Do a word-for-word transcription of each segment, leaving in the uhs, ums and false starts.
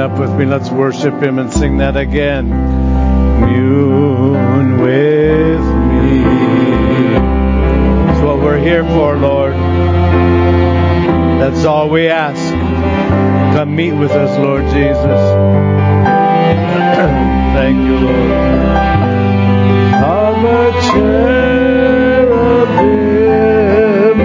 up with me. Let's worship Him and sing that again. Commune with me. That's what we're here for, Lord. That's all we ask. Come meet with us, Lord Jesus. Thank you, Lord. Of a cherubim,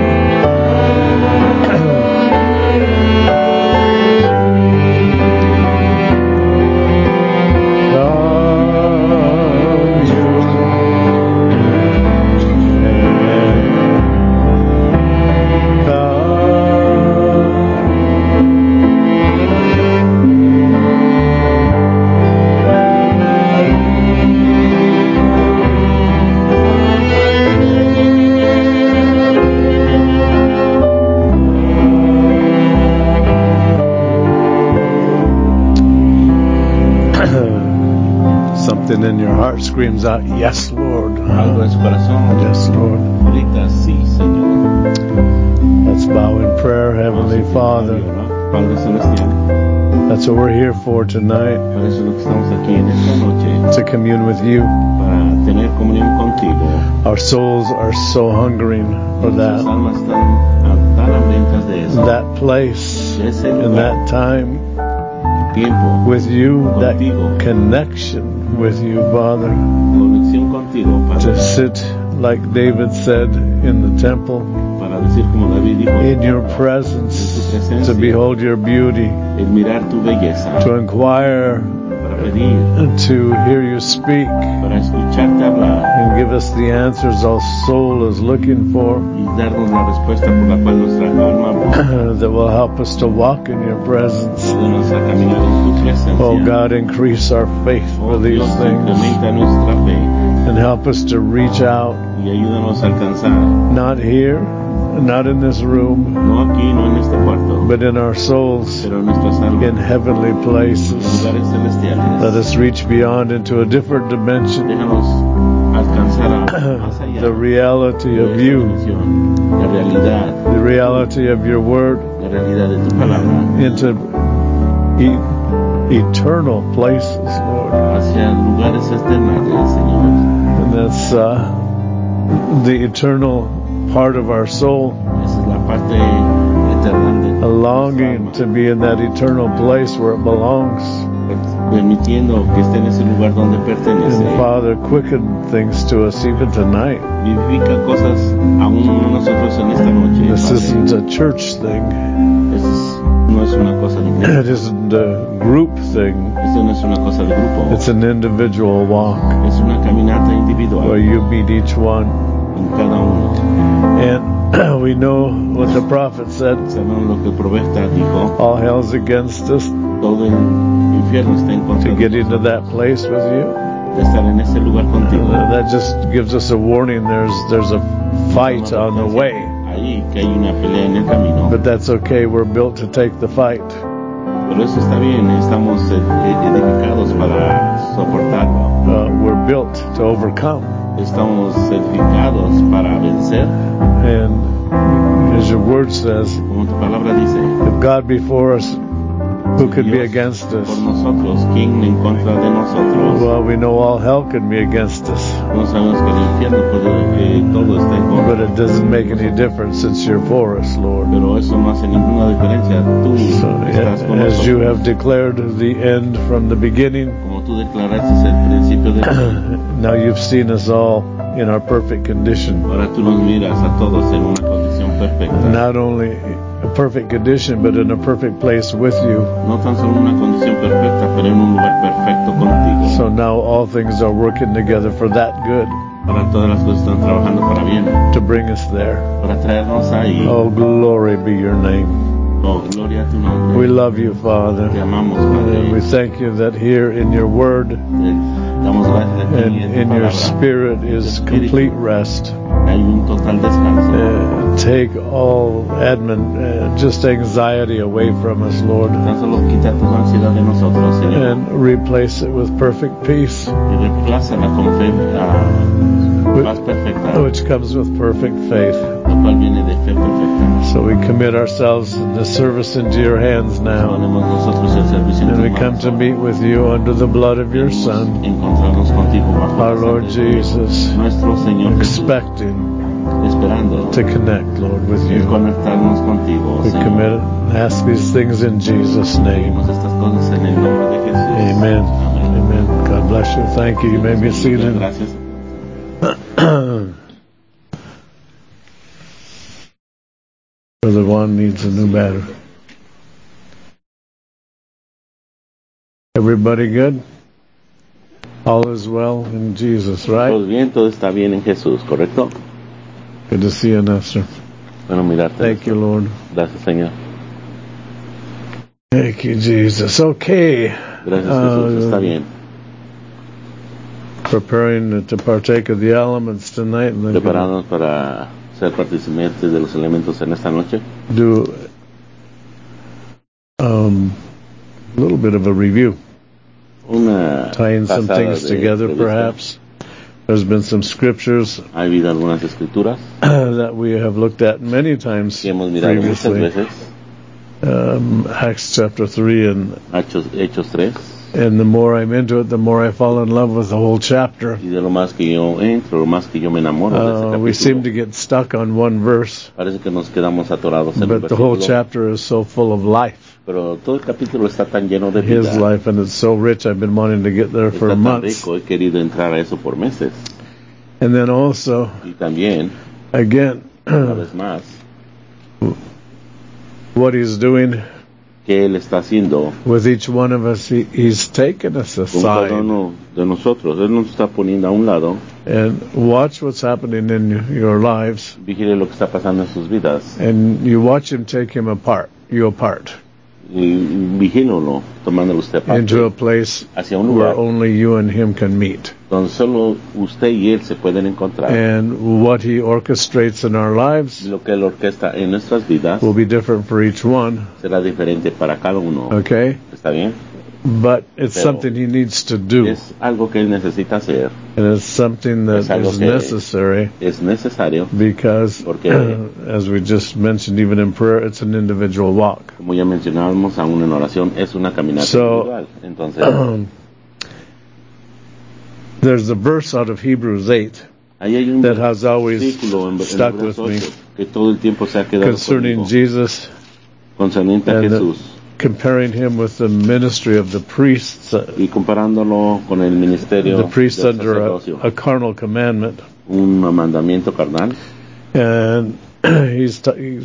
in your heart screams out, yes, Lord. Algo en su corazón Yes, Lord. grita, sí, Señor. Let's bow in prayer, Heavenly Father. Padre Celestial, That's what we're here for tonight, para eso es lo que estamos aquí en esta noche, to commune with you. para tener comunión contigo. Our souls are so hungering for Nuestras that, almas están tan hambrientas de eso, that place, de ese in lugar, that time tiempo, with you, that contigo, connection with you, Father. conexión contigo, To Padre, sit, like David said, in the temple, para decir como David dijo, in your presence, to behold your beauty, el mirar tu belleza, to inquire, para pedir, to hear you speak, para escucharte hablar and give us the answers our soul is looking for, y darnos la respuesta por la cual nuestra alma busca, that will help us to walk in your presence. ayúdanos a caminar en tu presencia. Oh God, increase our faith for Oh these Dios, things, incrementa nuestra fe and help us to reach out, y ayúdanos a alcanzar, not here, not in this room, no aquí, no en este cuarto, but in our souls, pero en nuestras in almas, heavenly en places. lugares celestiales. Let us reach beyond into a different dimension, Déjanos alcanzar a, más allá the reality de of esta you, dimensión, la realidad, the reality of your word, la realidad de tu palabra, into e- eternal places, Lord. hacia lugares eternales, Señor. And that's uh, the eternal part of our soul, Esa es la parte eterna de a longing to be in that eternal place where it belongs. permitiendo que esté en ese lugar donde pertenece. And Father, quicken things to us even tonight. Vivifica cosas aún a nosotros en esta noche. This Padre. isn't a church thing. Eso es- no es una cosa de It iglesia. isn't a group thing. Esto no es una cosa de grupo. It's an individual walk Es una caminata individual where you meet each one. en cada uno. And we know what the prophet said. Sabemos lo que el profeta dijo. All hell's against us Todo el infierno está en contra to de get into nosotros, that place with you. de estar en ese lugar contigo. Uh, that just gives us a warning. There's there's a fight on the way. Ahí que hay una pelea en el camino. But that's okay. We're built to take the fight. Pero eso está bien. Estamos ed- edificados para soportarlo. Uh, we're built to overcome. Estamos edificados para vencer. And as your word says, Como tu palabra dice, if God be for us, who could be Dios against por us? nosotros, ¿quién en contra de nosotros? Well, we know all hell can be against us. No sabemos que el infierno puede, que todo está en But contra. it doesn't make any difference since you're for us, Lord. Pero eso no hace ninguna diferencia. Tú So, estás con as you nosotros. have declared the end from the beginning, Como tú declaraste el principio de now you've seen us all in our perfect condition. ahora tú nos miras a todos en una condición perfecta. Not only a perfect condition, but in a perfect place with you. No tan solo una condición perfecta, pero en un lugar perfecto contigo. So now all things are working together for that good, Ahora todas las cosas están trabajando para bien, to bring us there. para traernos ahí. Oh, glory be your name. Oh, gloria a tu nombre. We love you, Father. Te amamos, And we Padre. thank you that here in your word Te damos gracias a ti and en tu in your palabra. spirit is complete rest. Hay un total descanso. Uh, take all admin, uh, just anxiety away from us, Lord, Tan solo quita tu ansiedad de nosotros, Señor, and replace it with perfect peace, y reemplázala con fe, ah, paz perfecta, which comes with perfect faith. lo cual viene de fe perfecta. So we commit ourselves in the service into your hands now. Ponemos nosotros el servicio en And tus we manos. come to meet with you under the blood of your Son, Encontrarnos contigo bajo our la Lord sangre de Jesus, nuestro Señor Jesús, expecting esperando to connect, Lord, with el you. conectarnos contigo, We Señor. commit it and ask these things in Jesus' name. Pedimos estas cosas en el nombre de Jesús. Amen. Amen. God bless you. Thank you. You may be Muchas seated. gracias. Brother Juan needs a new battery. Everybody good? All is well in Jesus, right? Todo bien, todo está bien en Jesús, ¿correcto? Good to see you, Nestor. Bueno, mirarte. Thank you, Lord. Gracias, Señor. Thank you, Jesus. Okay. Gracias, Jesús. Está bien. Preparing to partake of the elements tonight. And then Preparados para ser participantes de los elementos en esta noche. do um, a little bit of a review. Una Tying some pasada things de together, entrevista. perhaps. There's been some scriptures Ha habido algunas escrituras that we have looked at many times que hemos mirado muchas previously. veces. Um, Acts chapter three, and Hechos, Hechos tres. and the more I'm into it, the more I fall in love with the whole chapter. Y de lo más que yo entro, lo más que yo me enamoro de ese Uh, capítulo. we seem to get stuck on one verse, Parece que nos quedamos atorados en el but the whole versículo. chapter is so full of life, Pero todo el capítulo está tan lleno de His vida. life, and it's so rich. I've been wanting to get there for Está tan months. rico, he querido entrar a eso por meses. And then also, Y también, again, una vez más, what He's doing que Él está haciendo with each one of us, he, He's taken us con cada aside. uno de nosotros. Él nos está poniendo a un lado. And watch what's happening in your lives, Vigile lo que está pasando en sus vidas. and you watch Him take him apart, you apart, Y vigílolo, tomándolo usted into a aparte place hacia un where lugar only you and Him can meet. donde solo usted y Él se pueden encontrar. And what He orchestrates in our lives Lo que Él orquesta en nuestras vidas will be different for each one, será diferente para cada uno. okay? ¿Está bien? But it's Pero something He needs to do, Es algo que Él necesita hacer. and it's something that Es algo is que- necessary Es necesario, because, Porque- as we just mentioned, even in prayer, it's an individual walk. como ya mencionábamos aún en oración, es una caminata So- individual. Entonces, There's a verse out of Hebrews eight ahí hay un that has always versículo en, en stuck Hebreos with me ocho que todo el tiempo se ha quedado concerning conmigo, Jesus, concerniente a and the- Jesús, comparing Him with the ministry of the priests, uh, y comparándolo con el ministerio the priests del under a, sacerdocio, a carnal commandment. un mandamiento carnal. And he's, t- he's,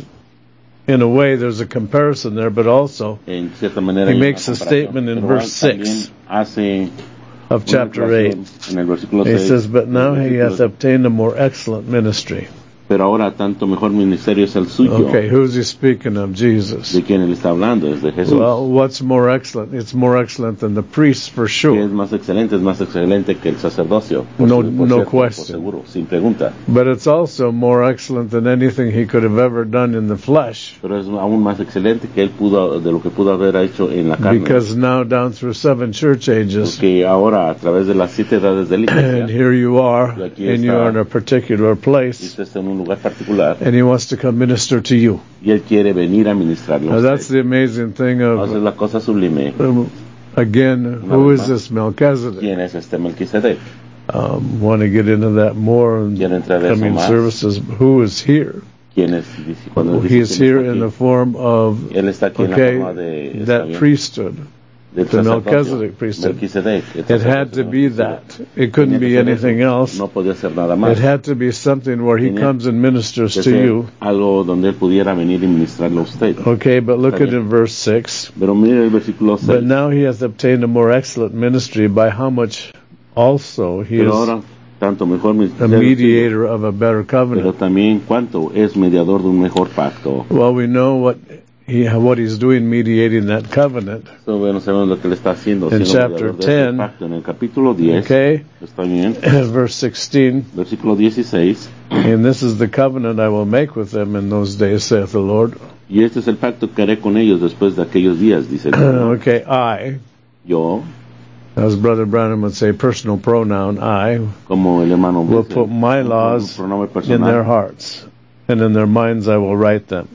in a way, there's a comparison there, but also En cierta manera He hay una makes a comparación, statement in pero verse también six hace of una chapter declaración eight. en el versículo He seis, says, "But now del he versículo hath obtained a more excellent ministry." pero ahora tanto mejor ministerio es el suyo. Okay, who's he speaking of? Jesus. ¿De quién él está hablando? Es de Jesús. Well, what's more excellent? It's more excellent than the priests, for Que es sure. más excelente, es más excelente que el sacerdocio. No- su- por no cierto, por question. seguro, sin pregunta. But it's also more excellent than anything he could have ever done in the flesh. Pero es aún más excelente que él pudo, de lo que pudo haber hecho en la carne. Because now, down through seven church ages, Porque ahora, a través de las siete edades de la and iglesia, here you are, Y aquí and you está. are in a particular y place, usted está en un lugar particular, and he wants to come minister to you. y él quiere venir a ministrarle a Now, that's usted. the amazing thing Entonces, of, la cosa sublime, um, again, Una who vez is más. this Melchizedek? ¿quién es este Melquisedec? Um, want to get into that more in Quiero entrar a eso coming más. services. Who is here? ¿Quién es? Dice- cuando dice He is quién here está in the aquí, form of, él está aquí en la okay, forma de, está that bien, priesthood. del the sacerdocio, Melchizedek priesthood. Melquisedec, el It had sacerdocio to be Melquisedec. that. It couldn't Tenía que be ser anything eso. else. No podía ser nada It más. had to be something where he Tenía comes and ministers que to ser you. algo donde él pudiera venir y ministrarle a usted. Okay, but look Está at bien. in verse six. Pero mire el versículo But seis. now he hath obtained a more excellent ministry, by how much also he Pero is ahora, tanto mejor a ministerio, mediator of a better pero covenant. también cuánto es mediador de un mejor pacto. Well, we know what he what he's doing mediating that covenant. So, bueno, sabemos lo que él está haciendo, In siendo chapter mediador de ese ten, pacto. En el capítulo diez, Okay, está bien, verse sixteen. versículo dieciséis, And this is the covenant I will make with them in those days, saith the Lord. y este es el pacto que haré con ellos después de aquellos días, dice el Señor. Okay, I, Yo, as Brother Branham would say, personal pronoun, I como el hermano will dice, put my un laws pronombre in their personal, hearts, and in their minds I will write them.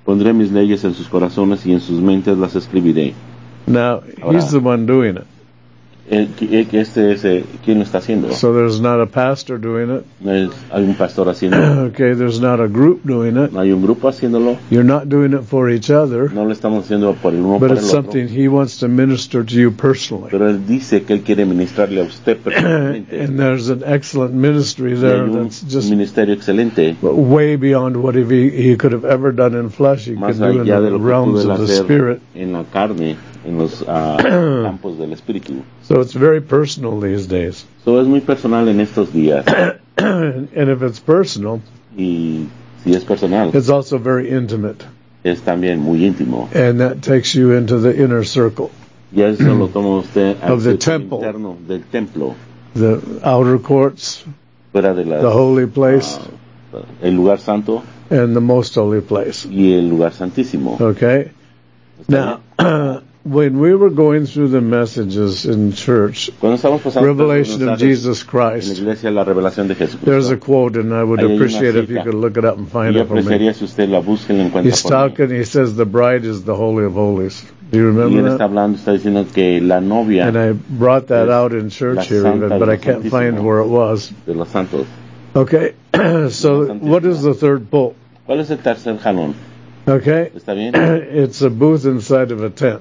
Pondré mis leyes en sus corazones y en sus mentes las escribiré. Now, Ahora, he's the one doing it. Eh, que- que este es eh, ¿quién lo está haciendo? So there's not a pastor doing it. No es, hay un pastor haciéndolo, Okay, there's not a group doing it. no hay un grupo haciéndolo, You're not doing it for each other, no lo estamos haciendo por el uno but por el it's otro, something he wants to minister to you personally. pero él dice que él quiere ministrarle a usted personalmente. And there's an excellent ministry Y hay there un that's just ministerio excelente, way beyond what he, he could have ever done in flesh. He más could do in allá de the lo que realms pudo of the hacer spirit. en la carne, en los ah, campos del espíritu. So it's very personal these days. Eso es muy personal en estos días, And if it's personal, y si es personal, it's also very intimate. es también muy íntimo. And that takes you into the inner circle. Y eso lo toma usted al Of the círculo temple. interno del templo, The outer courts, fuera de las, the holy place, ah, el lugar santo and the most holy place. y el lugar santísimo. Okay? ¿Está Now, when we were going through the messages in church, bien? Cuando estamos pasando por los Revelation of mensajes Jesus en la Christ, iglesia, la revelación de Jesucristo, there's a quote, and I would Ahí hay una appreciate if you cita. could look it up and y find yo it for me. apreciaría si usted la busca y la encuentra He's por mí. talking, he says the bride is the Holy of Holies. Do you Y él remember está that? hablando, está diciendo que la novia And I brought that es out in la church here, Santa even, but I del can't find Santísimo. where it was. de los santos. Okay, so what is the third pull? ¿Cuál es el tercer jalón? Okay, ¿Está bien? it's a booth inside of a tent.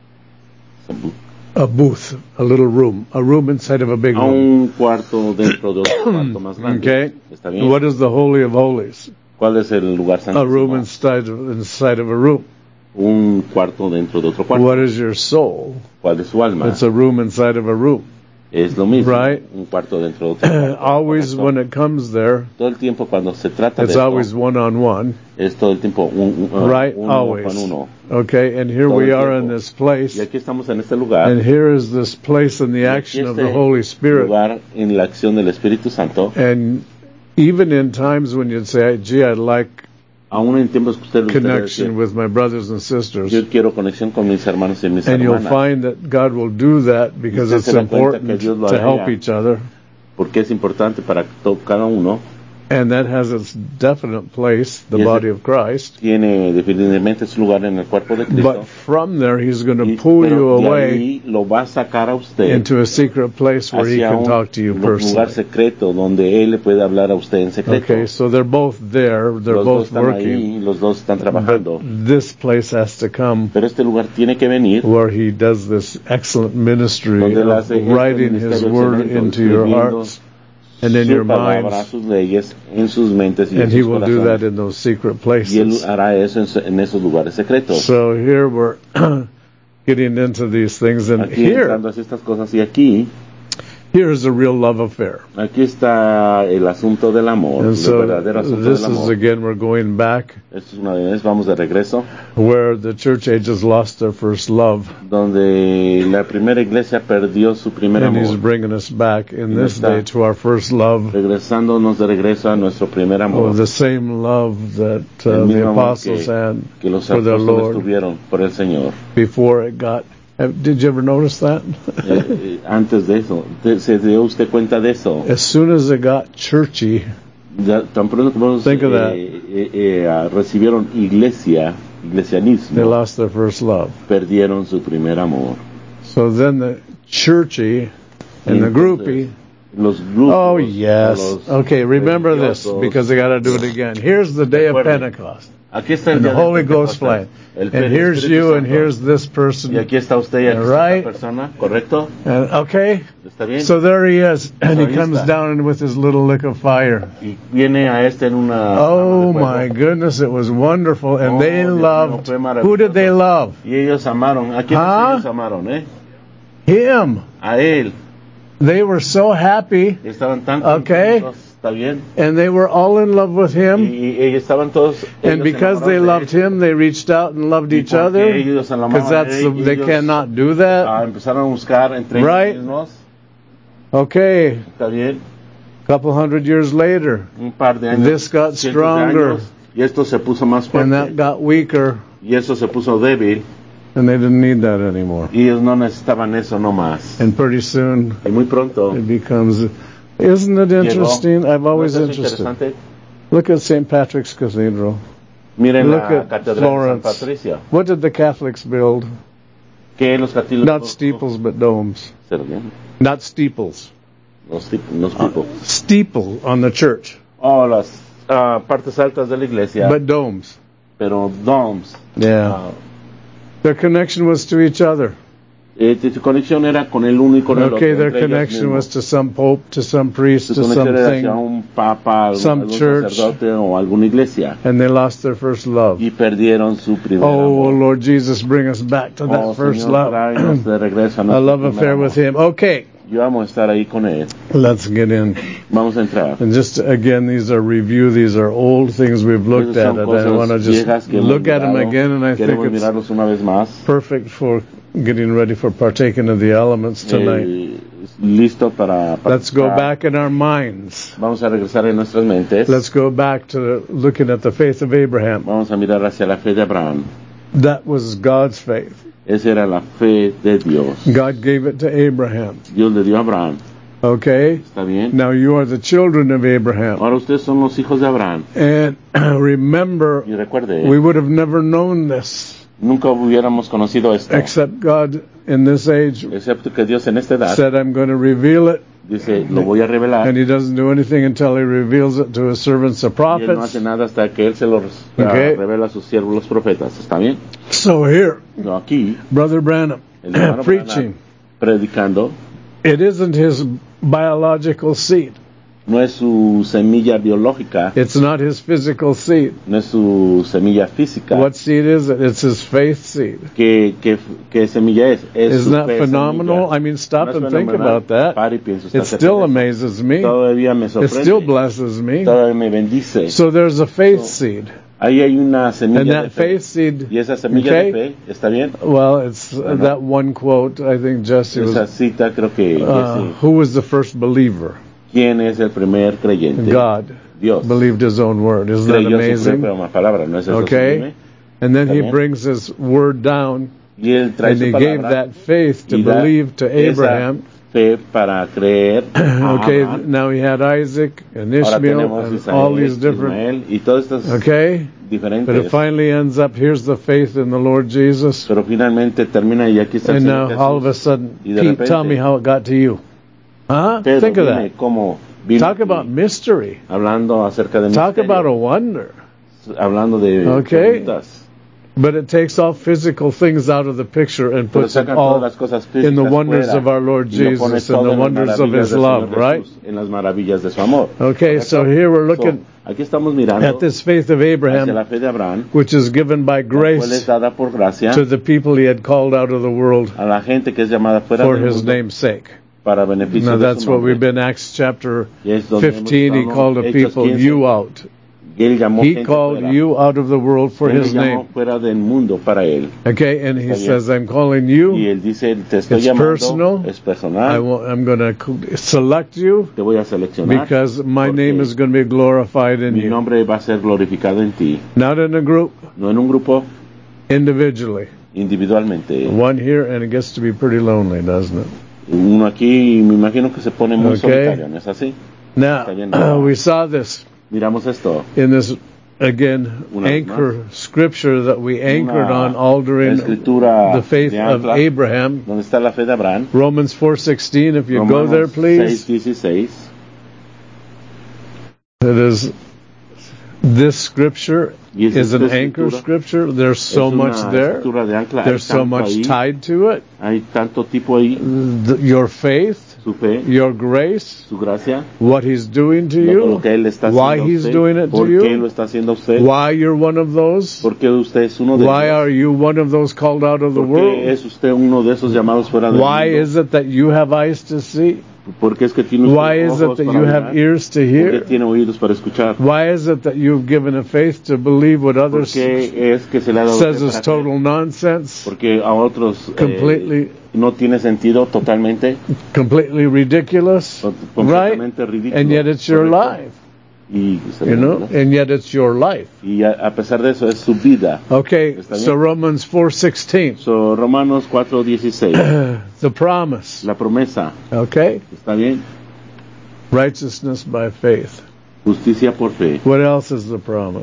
A booth, a little room, a room inside of a big A room. un cuarto dentro de otro cuarto más grande. Okay, ¿Está bien? what is the Holy of Holies? ¿Cuál es el lugar A room santísimo? inside of, inside of a room. Un cuarto dentro de otro cuarto. What is your soul? ¿Cuál es su alma? It's a room inside of a room. Es lo mismo. Right. Un cuarto dentro de otro cuarto. Always Correcto. when it comes there, Todo el tiempo cuando se trata it's de always esto, one on one. es todo el tiempo un, un, uh, Right, uno always. con uno. Okay, and here Todo we el are in tiempo. this place, Y aquí estamos en este lugar. and here is this place in the y aquí action of este the Holy Spirit. lugar en la acción del Espíritu Santo. And even in times when you'd say, gee, I'd like Aún en tiempos que usted usted debe connection decir, with my brothers and sisters, yo quiero conexión con mis hermanos y mis and you'll hermanas. find that God will do that because Usted it's se da cuenta que important Dios lo to help haría. each other. Porque es importante para to- cada uno. And that has its definite place, the Y ese body of Christ. Tiene definitivamente su lugar en el cuerpo de Cristo. But from there, He's going Y- to pull pero you de away ahí lo va a sacar a usted into a secret place where He hacia can un talk to you lu- lugar personally. secreto donde Él le puede hablar a usted en secreto. Okay, so they're both there, they're Los dos both están working. ahí, los dos están But trabajando. this place has to come Pero este lugar tiene que venir where He does this excellent ministry donde Él of hace este writing His ministerio word excelente, into your escribiendo hearts and in su your palabra, minds. sus leyes, en sus mentes y And en He sus will do that corazones. in those secret Y Él places. hará eso en, su- en esos lugares secretos. So here we're getting into these things, and Aquí here, entrando hacia estas cosas y aquí, here is a real love affair. aquí está el asunto del amor, And el so verdadero asunto this del is amor. again, we're going back Esto es una vez, vamos de regreso, where the church ages lost their first love, donde la primera iglesia perdió su primer and He's amor, bringing us back in Y this está day to our first love, regresándonos de regreso a nuestro primer amor, oh, the same love that uh, El the mismo amor apostles que- had que los for their apóstoles Lord tuvieron por el Señor. before it got. uh, Did you ever notice that? Eh, eh, antes de eso, te- ¿se dio usted cuenta de eso? As soon as it got churchy, Ya, tan pronto como Think of that. eh, eh, eh, ah, recibieron iglesia, they iglesianismo, lost their first love. perdieron su primer amor. So then the churchy and the Entonces, groupie. Los grupos, Oh, yes. los Okay, remember this religiosos. because I got to do it again. Here's the day of Recuerden. Pentecost. Aquí está el And the día de Holy Ghost Pentecostés. flying. El And here's Espíritu you, and Santo. here's this Y person. aquí está usted y aquí está Right. esta persona, ¿correcto? And okay, ¿Está bien? so there he is, and he ahí comes está. down with his little lick of fire. Y viene a este en una Oh llama de fuego. my goodness, it was wonderful, and Oh, they Dios mío, loved. fue maravilloso. Who did they love? Y ellos amaron. ¿A quién Huh? ellos amaron, eh? Him. A él. They were so happy, Estaban tan Okay. contentos, ¿está bien? and they were all in love with Y, him. y ellos estaban todos. And ellos because they enamorados de loved él. him, they reached out and loved Y each porque other. ellos amaban Because a that's él, the, they ellos, cannot do Ah, that. empezaron a buscar entre Right. ellos mismos. Okay, ¿Está bien? a couple hundred years later, Un par de años. This got cientos de stronger. años, y esto se puso más and that fuerte. got weaker, Y eso se puso débil. and they didn't need that anymore. Y ellos no necesitaban eso no más. And pretty soon, Y muy pronto. it becomes. Isn't it llegó. interesting? I've ¿No always es eso interested. interesante? Look at Saint Patrick's Cathedral. Miren Look la at Catedral de San Florence. Patricio. What did the Catholics build? Que los católicos... Not steeples, but domes. Not steeples. Los, los tipos. Uh, steeple on the church. Oh, las uh, partes altas de la iglesia. But domes. Pero domes. Yeah. Uh, Their connection was to each other. Eh, su conexión era con el uno y con el Okay, otro. their connection was to some pope, to some priest, Su to conexión era something. hacia un papa, some algún church. sacerdote o alguna iglesia. And they lost their first love. Y perdieron su primer Oh, amor. Lord Jesus, bring us back to that Oh, first Señor, love. tráenos de regreso a A nuestro love primer affair amor. with Him. Okay, Yo amo estar ahí con él. let's get in. Vamos a entrar. And just again, these are review. These are old things we've looked Esas at, son and I want to cosas viejas just que hemos look at them mirado. again. And I think Queremos it's mirarlos una vez más. perfect for getting ready for partaking of the elements tonight. Eh, listo para Let's go participar. back in our minds. Vamos a regresar en nuestras mentes. Let's go back to looking at the faith of Abraham. Vamos a mirar hacia la fe de Abraham. That was God's faith. Esa era la fe de Dios. God gave it to Abraham. Dios le dio a Abraham. Okay? ¿Está bien? Now you are the children of Abraham. Ahora ustedes son los hijos de Abraham. And remember, Y recuerde, we would have never known this nunca hubiéramos conocido esto. except God in this age Excepto que Dios en esta edad said, I'm going to reveal it. dice, lo voy a revelar. And He doesn't do anything until He reveals it to His servants, the Y él no prophets. hace nada hasta que él se lo Okay. uh, revela a sus siervos los profetas. ¿Está bien? So here, No, aquí, Brother Branham, el hermano preaching, Branham, predicando, it isn't his biological seed. no es su semilla biológica, It's not his physical seed. no es su semilla física. What seed is it? It's his faith seed. ¿Qué, qué, qué semilla es? Es Isn't su that fe phenomenal? semilla. I mean, stop No es and think fenomenal. about that. Pare y pienso, está It cerca still de eso. amazes me. Todavía me It sorprende. still blesses me. Todavía me bendice. So there's a faith seed. Ahí hay una And semilla de that fe. faith seed, Y esa semilla okay? de fe, ¿está bien? well, it's uh, Bueno. that one quote, I think Jesse Esa was, cita creo que uh, Jesse. who was the first believer? ¿Quién es el primer creyente? God Dios. believed His own word. Isn't that Creyó su amazing? propia palabra, ¿no es eso Okay. sublime? And then He Amen. brings His word down, Y él trae and su He gave palabra that faith to y da believe to esa Abraham. fe para creer a Okay, Abraham. now He had Isaac and Ahora Ishmael tenemos and Isaías, all these different, Ismael y todas estas okay? But it diferentes. finally ends up, here's the faith in the Lord Jesus. Pero finalmente termina y aquí está el And Señor now all of a Jesús. sudden, Y de Pete, repente, tell me how it got to you. Huh? Pedro, Think of dime that. cómo vino Talk aquí, about mystery. hablando acerca de Talk misterio, about a wonder. hablando de Okay. preguntas. But it takes all physical things out of the picture and Pero puts it saca todas all las cosas in the físicas wonders fuera of our Lord y lo pone Jesus todo and the en las wonders of maravillas His del love, Señor right? Jesús, en las maravillas de su amor. Okay, so ¿Correcto? here we're So, looking aquí estamos mirando at this faith of hacia Abraham, la fe de Abraham, which is given by la cual es grace dada por gracia to the people He had called out of the world a la gente que es llamada fuera for del His mundo name's sake. para beneficio Now de that's su what we've nombre. been, Acts chapter Y es donde hemos fifteen, He estado, called a Hechos people quince, you out. y él llamó He gente called fuera. you out of the world for Él His le llamó name. fuera del mundo para él. Okay, and He Está bien. says, I'm calling Y you. él dice, te estoy It's llamando, personal. es I personal, will, I'm going to select you te voy a seleccionar because my porque name is going to be glorified in mi you. nombre va a ser glorificado en ti, Not in a group, no en un grupo, individually. individualmente. One here, and it gets to be pretty lonely, doesn't it? Uno aquí, me imagino que se pone muy Okay. solitario, ¿no es así? Está bien. Now, we saw this Miramos esto, in this, again, Una vez anchor scripture that we anchored Una on all during escritura the faith de of ancla, Abraham. donde está la fe de Abraham. Romans four sixteen, if you go Romanos there, please. seis dieciséis. It is, this scripture Y esa is an escritura anchor scripture. There's so es una much there. escritura de ancla. There's Hay so tanto much ahí, tied to it. hay tanto tipo ahí, The, your faith, su fe, your grace, su gracia, what He's doing to lo, you, lo que él está why haciendo a He's usted, doing it por to qué you, lo está haciendo a usted, why you're one of those, por qué usted es uno de why ellos, are you one of those called out of the por qué world, es usted uno de esos llamados fuera del why mundo, is it that you have eyes to see, por qué es que tiene usted why is it ojos that para you have mirar, ears to por qué hear, tiene oídos para escuchar, why is it that you've given a faith to believe what por others qué es que se le ha dado says usted is para creer, total nonsense, porque a otros eh, completely no tiene sentido totalmente, completely ridiculous, com- right? completamente ridículo, And yet it's your correcto, life, y, you know, and yet it's your life. y a, a pesar de eso es su vida. Okay, Está bien. so Romans four sixteen, So, Romanos cuatro dieciséis, the promise, la promesa, okay? ¿está bien? Righteousness by faith. Justicia por fe. What else is the promise?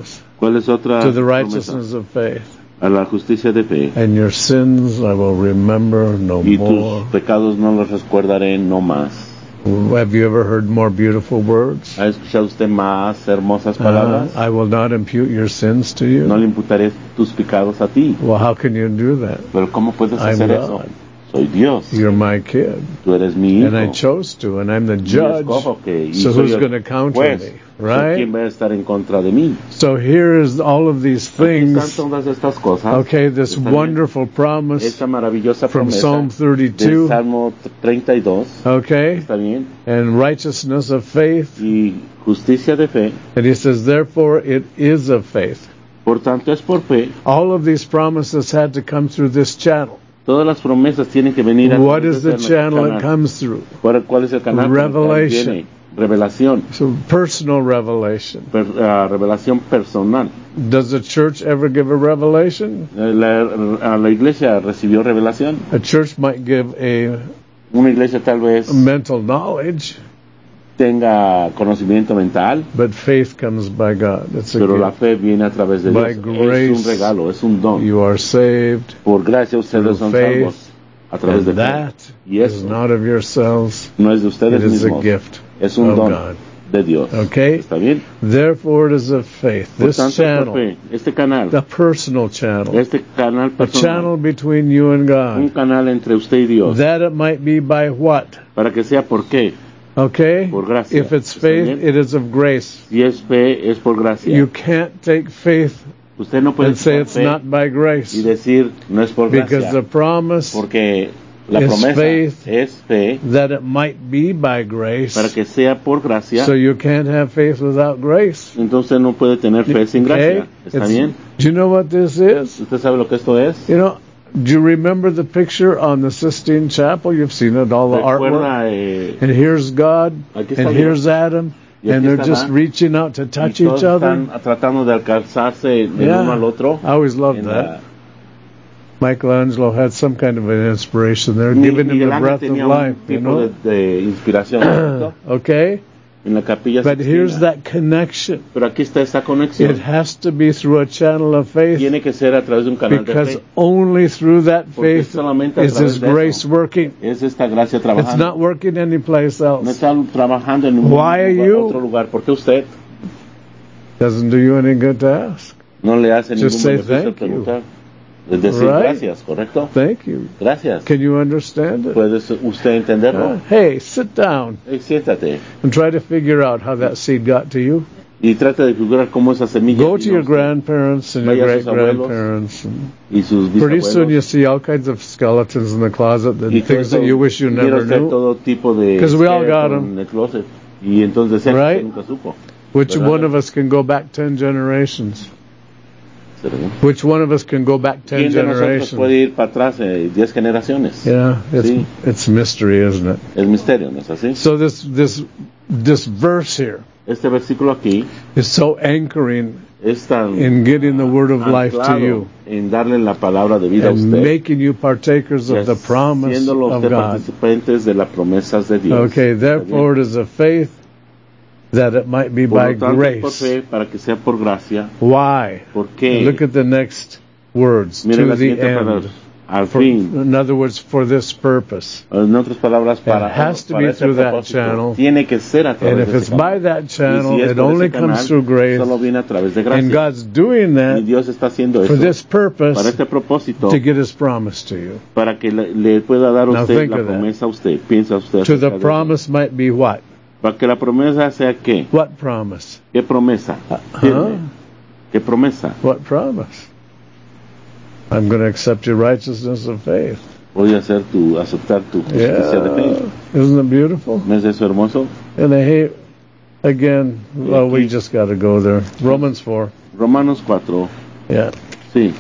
¿Cuál es otra to the promesa? righteousness of faith. A la justicia de fe. And your sins I will remember no Y more. tus pecados no los recordaré no más. Have you ever heard more beautiful words? ¿Ha escuchado usted más hermosas palabras? Uh, I will not impute your sins to you. No le imputaré tus pecados a ti. Well, how can you do that? Pero ¿cómo puedes I'm hacer God. eso? Soy Dios. You're my kid. Tú eres mi hijo. And I chose to, and I'm the Y judge. escojo que- y So soy who's el going to counter juez. me? So, Right? ¿quién va a estar en contra de mí? So here is all of these Aquí están things. todas estas cosas. Okay, this Está bien. wonderful promise Esta maravillosa from promesa Psalm del thirty-two. Salmo treinta y dos. Okay, Está bien. and righteousness of faith. Y justicia de fe. And he says, therefore it is of faith. Por tanto es por fe. All of these promises had to come through this channel. Todas las promesas tienen que venir a What través is de the este channel canal. it comes through? ¿Cuál, cuál es el canal? por el cual Revelation. viene? Revelación. So personal revelation. Per, uh, revelación personal. Does the church ever give a revelation? Eh, La, a la iglesia recibió revelación. A church might give a Una iglesia tal vez mental knowledge, tenga conocimiento mental, but faith comes by God. It's a pero la gift. fe viene a través de By Dios. grace, Es un regalo, es un don. You are saved, Por gracia ustedes son through faith, salvos a través de and fe. that Y is eso not of yourselves. no es de ustedes It is a mismos, gift es un of don God. de Dios. Okay? ¿Está bien? Therefore it is of faith. Por This tanto, por channel, fe, este canal, the personal channel, este canal a channel personal, between you and un God, canal entre usted y Dios, that it might be by what? para que sea por qué. Okay? Por gracia. If it's ¿Está faith, bien? it is of grace. Si es fe, es por gracia. You can't take faith Usted no puede and say tener it's fe not by y grace, decir no es por because the gracia, promise porque la is promesa faith. es fe that it might be by grace, para que sea por gracia. so you can't have faith without grace. Entonces no puede tener fe sin Okay? gracia. ¿Está It's- bien? Do you know what this is? ¿Usted sabe lo que esto es? You know, do you remember the picture on the Sistine Chapel? You've seen it, all the artwork. Recuerda, eh, And here's God, Aquí está and Dios. here's Adam, Y aquí and they're está just Adán. reaching out to touch y todos each other. están tratando de alcanzarse el Yeah, uno al otro. I always loved en that. la- Michelangelo had some kind of an inspiration there, Mi- giving him the Miguel Ángel breath of tenía life, un you tipo know? de, de inspiración, ¿cierto? Okay? En la capilla But here's Sixtina. that connection. Pero aquí está esa It conexión. has to be through a channel of faith, Tiene que ser a través de un canal de because fe. only through that Porque faith solamente a is través His de eso grace working. es esta gracia It's trabajando. not working anyplace No else. está trabajando en ningún Why are lugar- you? otro lugar. Porque usted Doesn't do you any good to ask. no le hace ningún Just say beneficio thank preguntar. Es decir, Right? gracias, ¿correcto? Thank you. Gracias. Can you understand it? ¿Puede usted entenderlo? Uh, hey, sit down Eh, siéntate and try to figure out how that seed got to you. y trata de figurar cómo esa semilla Go to vino a your usted grandparents and your Vaya a great sus abuelos. grandparents. And y sus pretty soon you bisabuelos. see all kinds of skeletons in the closet, Y and todo things eso, that you wish you quiero never hacer knew. todo tipo de 'Cause we all got esqueleto 'em. en el closet. Y entonces él Right? nunca supo. Which ¿Verdad? one of us can go back ten generations? ¿Será? Which one of us can go back ten ¿Quién de nosotros generations? puede ir para atrás eh, diez generaciones? Yeah, it's Sí. it's mystery, isn't it? Es misterio, ¿no es así? So this this this verse here Este versículo aquí is so anchoring es tan in getting the word of life to anclado you en darle la palabra de vida a and usted. making you partakers y of the promise haciéndolo of usted God. participantes de las promesas de Dios. Okay, ¿Está therefore bien? it is a faith that it might be Por by lo tanto, es por grace. fe, para que sea por gracia. Why? ¿Por qué? Look at the next words. Miren To la the siguiente palabra. end. Al For, fin. in other words, for this purpose. En otras palabras, para, has to para be ese through that propósito, channel. tiene que ser a través And if de it's ese by canal. that Y channel, si es it por only ese comes canal, through grace. solo viene a través de And gracia. God's doing Y that Dios está haciendo for eso this para purpose este propósito, to get His promise to you. para que le, le pueda dar a Now usted think la of that. promesa a usted. Piensa usted To acerca the de eso. promise might be what? Para que la promesa sea qué. What promise? ¿Qué promesa? Huh? Dime. ¿Qué promesa? What promise? I'm going to accept your righteousness of faith. Voy a hacer tu, aceptar tu justicia de fe. Yeah. Isn't it beautiful? ¿No es eso hermoso? And I hate, again, well, we aquí- just got to go there. Romans four. Romanos cuatro. Yeah. Sí.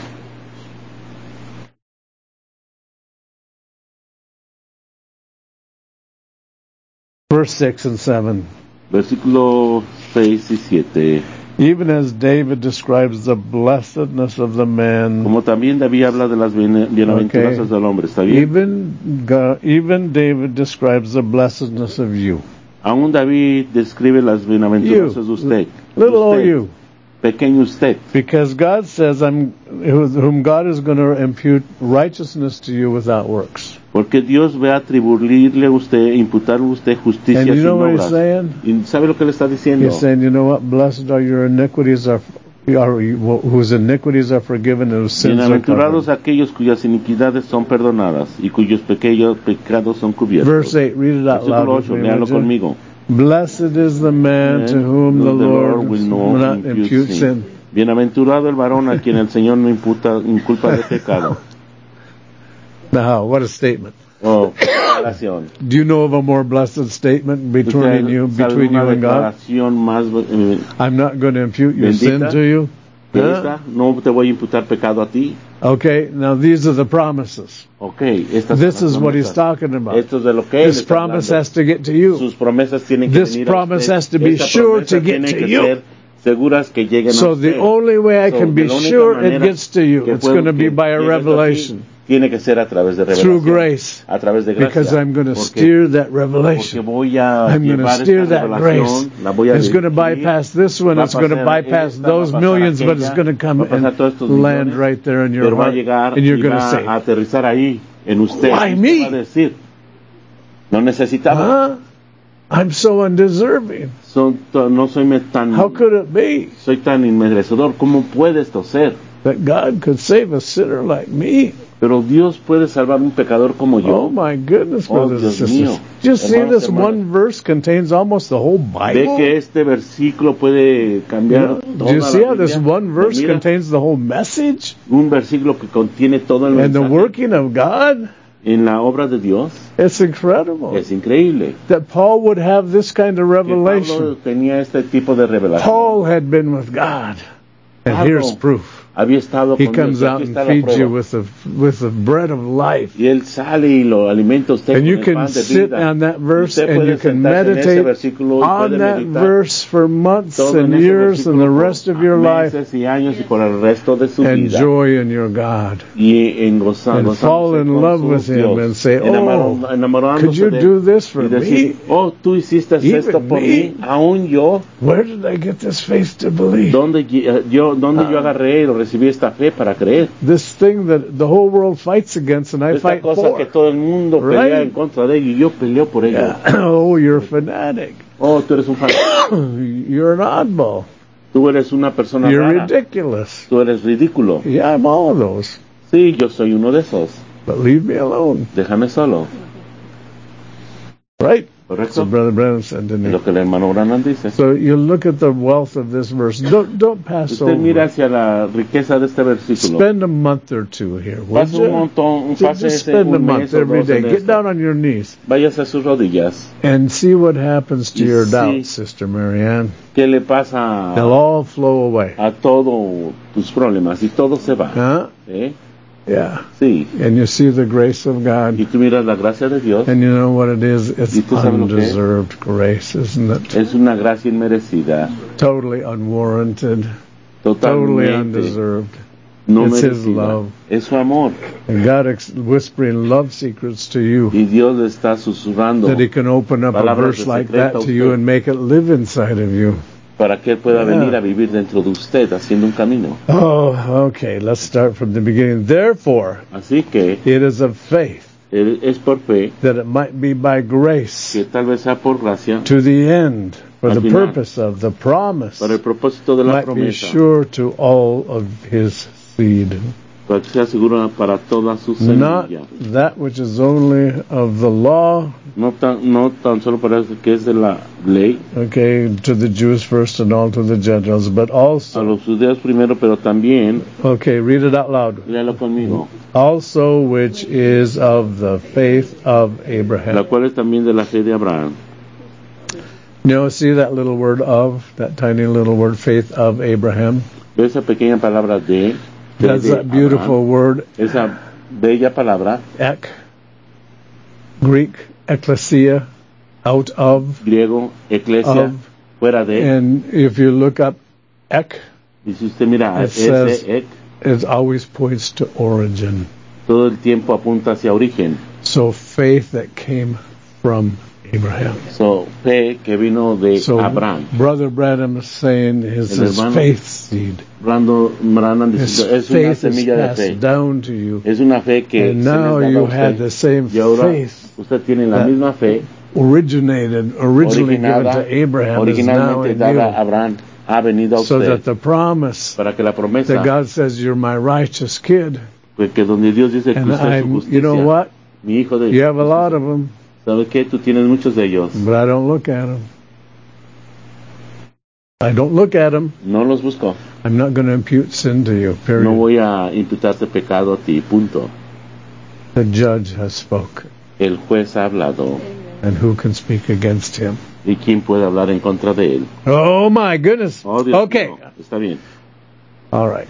Verse six and seven. Versículo seis y siete. Even as David describes the blessedness of the man, Como también David habla de las bien- bienaventuranzas Okay. del hombre, ¿está bien? even God, even David describes the blessedness of you. Aún David describe las bienaventuranzas de usted. Little old Usted, you. pequeño usted. Because God says, I'm, whom God is going to impute righteousness to you without works. Porque Dios va a atribuirle a usted, imputarle a usted justicia And you sin know what he's obras. saying? ¿Y sabe lo que le está diciendo? He's saying, you know what? Blessed are your iniquities, are, are whose iniquities are forgiven and whose sins are Bienaventurados covered. aquellos cuyas iniquidades son perdonadas y cuyos pequeños pecados son cubiertos. Verse eight, read it out loud Versículo with ocho, me, léalo would you? conmigo. Blessed is the man to whom the Lord will will not not impute sin. Bienaventurado el varón a quien el Señor no imputa inculpa de pecado. Now, what a statement. Oh, declaración. Do you know of a more blessed statement between you, ¿Sabe between una you and God? declaración más eh, I'm not going to impute your sin bendita to you. que Huh? esta? No te voy a imputar pecado a ti. Okay, now these are the promises. Okay, estas This son las is what he's promesas. talking about. Esto es de lo que él This está promise hablando. has to get to you. Sus promesas tienen que This venir promise a has usted. to be Esta sure promesa to get tiene to que you. ser seguras que lleguen a So usted. the only way I So, can de be la única sure it manera gets to you, que it's puedo- going to be que by a llegue esto aquí, revelation, tiene que ser a través de through revelación, grace, a través de gracia, because I'm going to porque, steer that porque revelation. voy a I'm going to llevar steer esta that revelación, grace. la voy a It's going to dirigir, bypass this one, va a it's going to pasar bypass esta, those va a pasar millions, but it's aquella, going to come va a pasar and todos estos land millones, right there in your pero va a heart, llegar and you're y going to va say, a aterrizar ahí, en usted. Why Y usted me? va a decir, no necesitaba, huh? I'm so undeserving. son, no soy me- tan, How could it be soy tan inmerecedor, ¿cómo puede esto ser? that God could save a sinner like me? Pero Dios puede salvar un pecador como yo. Oh my goodness, Oh, brothers and Dios sisters. mío. Do you see Hermanos, this hermanos. one verse contains almost the whole Ve Bible? que este versículo puede cambiar toda Do you la see how this Biblia. one verse Mira, contains the whole message? un versículo que contiene todo el And the mensaje working of God? en la obra de Dios It's incredible es increíble. that Paul would have this kind of Que Pablo revelation. tenía este tipo de revelación. Paul had been with God. And Pablo here's proof. había estado He con comes Dios. out Aquí and está la feeds you prueba. with the, with the bread of life. Y él sale y lo alimenta a usted And con you el can pan de sit vida. on that verse Usted and puede you can sentarse en ese meditate versículo y on puede that meditar verse for months todo en and ese years and the versículo rest of por your life meses y años y por el resto de su and vida. joy in your God. Y en gozar, And fall in love with Him and say, oh, could you do this for y decir, me? oh, tú hiciste Even esto por me? mí, aún yo, Where did I get this faith to believe? ¿dónde yo, dónde yo agarré o recibí esta fe para creer? This thing that the whole world fights against and I Esta fight cosa que for. todo el mundo pelea Right? en contra de ello y yo peleo por ello. Yeah. Oh, you're a fanatic. Oh, tú eres un fan. You're an oddball. Tú eres una persona You're rara. ridiculous. Tú eres ridículo. Yeah, I'm all of those. Sí, yo soy uno de esos. But leave me alone. Déjame solo. Right? Correcto. So Brother Branham said to Es me. lo que el hermano Branham dice. So you look at the wealth of this verse. Don't don't pass Usted mira over. hacia la riqueza de este versículo. Spend a month or two here, would Pase un you? montón, Just pase ese spend a un month mes o every dos day. en Get esto. down on your knees Váyase a sus rodillas. and see what happens to Y your sí. doubts, Sister Marianne. ¿Qué le pasa They'll all flow away. a todos tus problemas? Y todo se va. Huh? ¿Eh? Yeah. Sí. And you see the grace of God. Y tú miras la gracia de Dios. And you know what it is? It's ¿Y tú sabes lo que es? undeserved grace, isn't it? Es una gracia inmerecida. Totally unwarranted. Totally Totalmente undeserved. no It's His merecida. love. Es su amor. And God ex- whispering love secrets to you. Y Dios le está susurrando That He can open up a Palabras verse de like secreto that a to you usted. and make it live inside of you. para que Él pueda Yeah. venir a vivir dentro de usted haciendo un camino. Oh, okay. Let's start from the beginning. Therefore, Así que it is of faith él es por fe that it might be by grace que tal vez sea por gracia to the end, for Al the final. purpose of the promise para el propósito de la might be promesa, sure to all of His seed. para que sea seguro para toda su Not semilla. that which is only of the law, No tan, no tan solo para eso que es de la ley, okay, to the Jews first and all to the Gentiles, but a also, los judíos primero, pero también, okay, read it out loud. léalo conmigo, Also which is of the faith of la Abraham. cual es también de la fe de Abraham. You know, see that little word of, that tiny little word, faith of Abraham? Ve esa pequeña palabra de, de, That's de that beautiful Abraham, word, esa bella palabra, ek, Greek, ecclesia, out of, griego, eclesia, Of. fuera de, and if you look up ek, y si usted mira It ese says- ek, it always points to origin. todo el tiempo apunta hacia origen. So faith that came from Abraham. So, fe que vino de So, Abraham. Brother Branham is saying is El his hermano- faith seed. Brando Branham His diciendo, es una faith is semilla de fe. passed down to you. Es una fe que And se les now da you a had usted. the same Y ahora faith usted tiene la that misma fe originated, originally given originada, to Abraham is now originalmente in dada a you. Abraham, ha venido a So usted. that the promise Para que la promesa, that God says you're my righteous kid, que donde Dios dice que and usted es su I'm, justicia, you know what? mi hijo de You have a lot of them, ¿Sabe qué? Tú tienes muchos de ellos. but I don't look at them. I don't look at them. No los busco. I'm not going to impute sin to you, period. No voy a imputarte pecado a ti, punto. The judge has spoken, El juez ha hablado. and who can speak against him? ¿Y quién puede hablar en contra de él? Oh my goodness. Oh, Dios Okay. mío. Está bien. All right.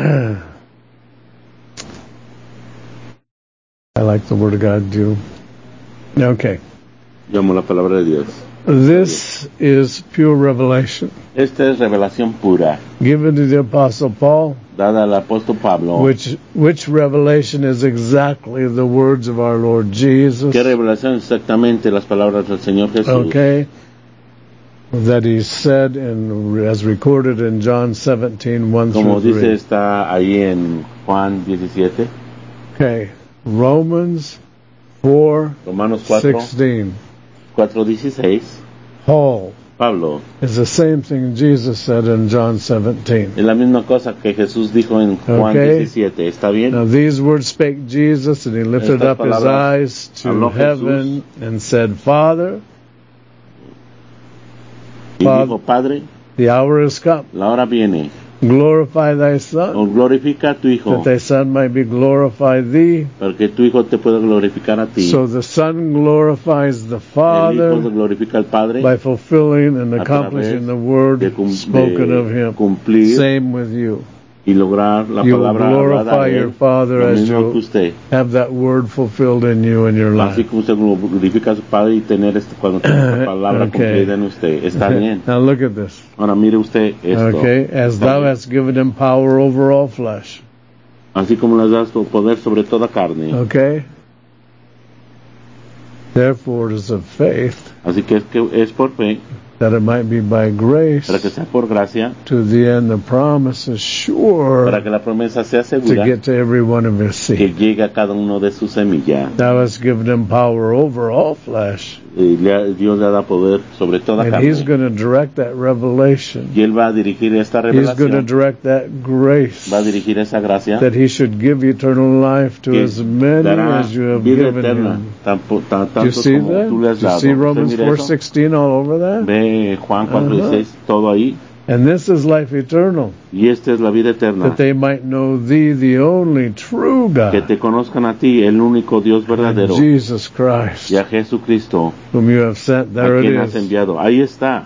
I like the Word of God too. Okay. Yo amo la palabra de Dios. This is pure revelation Esta es revelación pura, given to the Apostle Paul, dada al apóstol Pablo. which which revelation is exactly the words of our Lord Jesus. ¿Qué revelación exactamente las palabras del Señor Jesús? Okay. That he said, and as recorded in John seventeen, one Como through dice, three. está ahí en Juan diecisiete, Okay. Romans four Romanos cuatro, sixteen. cuatro dieciséis. Paul Pablo, is the same thing Jesus said in John seventeen. es la misma cosa que Jesús dijo en Juan Okay. diecisiete. ¿Está bien? Now these words spake Jesus, and he lifted Estas up his palabras eyes to habló heaven and said, Father, Y Padre. dijo, Padre, the hour is come. la hora viene. Glorify thy Son, O glorifica a tu Hijo, that thy Son might be glorified thee. para que tu Hijo te pueda glorificar a ti. So the Son glorifies the El Hijo Father glorifica al Padre by fulfilling and a accomplishing través the word de, cum- spoken de of him. cumplir Same with you. y lograr la You will palabra hablada glorify de your Él, Father lo as mismo you que usted. have that word fulfilled in you in your Así life. como usted glorifica a su Padre y tener este, cuando tiene esta palabra Okay. cumplida en usted. Está bien. Now look at this. Ahora mire usted esto. Okay, as Está thou bien. hast given him power over all flesh. Así como les das tu poder sobre toda carne. Okay? Therefore it is of faith, Así que es, que es por fe, that it might be by grace, para que sea por gracia, to the end the promise is sure para que la promesa sea to segura, get to every one of his que seed. llegue a cada uno de sus semillas. Thou hast given him power over all flesh, Y le ha- Dios le da poder sobre toda and he's carne. going to direct that revelation. Y Él va a dirigir esta He's going to revelación, direct that grace, va a dirigir esa gracia, that he should give eternal life to que as many dará as you have vida given eterna, him. tan, po- tan, Do you tantos see como that? tú le has Do you dado. see ¿Usted Romans mira four eso? sixteen all over that? Ve Juan cuatro dieciséis, todo ahí. And this is life eternal, Y esta es la vida eterna, that they might know thee, the only true que God, te conozcan a ti, el único Dios verdadero, and Jesus Christ, y a Jesucristo, whom you have sent. a There quien it has is. enviado. Ahí está.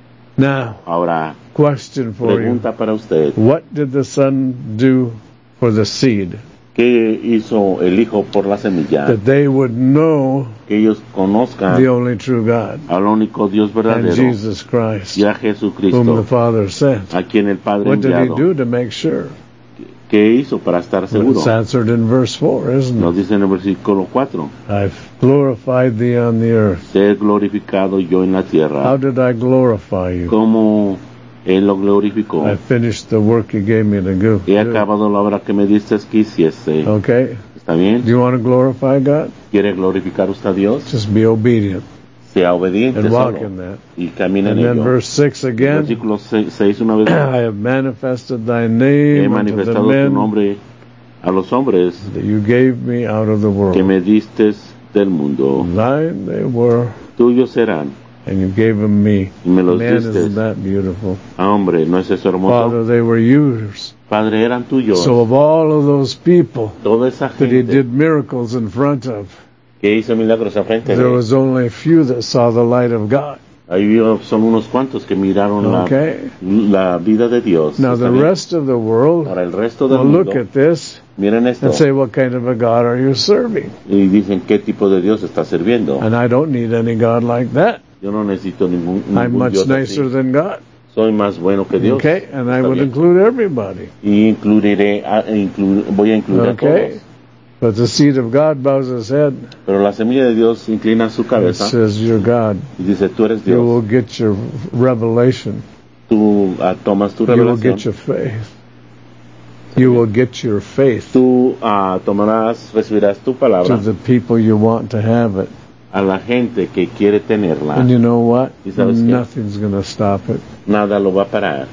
Now, Ahora, question for you. pregunta para usted. What did the Son do for the seed? ¿Qué hizo el Hijo por la semilla? That they would know Que ellos the conozcan only true God, al único Dios and verdadero Jesus Christ, y a whom the Jesucristo, Father sent. a quien el Padre What did he enviado. do to make sure? ¿Qué hizo para estar Well, seguro? it's answered in verse four, isn't Nos it? dice en el versículo cuatro, I've glorified thee on the earth. te he glorificado yo en la How tierra. did I glorify you? Como Él lo glorificó. I finished the work you gave me to go. He do. acabado la obra que me diste que hiciese. Okay? ¿Está bien? Do you want to glorify God? ¿Quiere glorificar usted a Dios? Just be obedient Sea obediente and walk solo in that. y camina en And then ello. verse six again. Versículo seis una vez más. I have manifested thy He name unto the manifestado tu men nombre a los hombres that you gave me out of the que world. me diste del mundo. Thine they were, Tuyos serán and you gave them me. y me los Man, diste. isn't that beautiful? Ah, hombre, ¿no es eso hermoso? Father, they were yours. Padre, eran tuyos. So of all of those people Toda esa that he gente did miracles in front of, que hizo milagros a frente there de was only a few that saw the light of God. ahí vio- son unos cuantos que miraron la, Okay? la vida de Dios. Now ¿Está the bien? rest of the world Para el resto del will mundo, look at this miren esto and say, what kind of a God are you serving? y dicen qué tipo de Dios está sirviendo. And I don't need any God like that. Yo no necesito ningún, I'm ningún much Dios nicer así. than God. Soy más bueno que Dios. Okay? And I Está would bien. include everybody. Y incluiré, a, inclu- voy a incluir Okay? a todos. But the seed of God bows his head. Pero la semilla de Dios inclina su It cabeza says, "You're God." y dice, tú eres You will Dios. get your revelation. Tú uh, tomas tu You will get revelación. your faith. You will get your faith Tú uh, tomarás, recibirás tu to palabra the people you want to have it. a la gente que quiere tenerla. And you know what? ¿Y sabes qué? Nothing's going to stop it. Nada lo va a parar.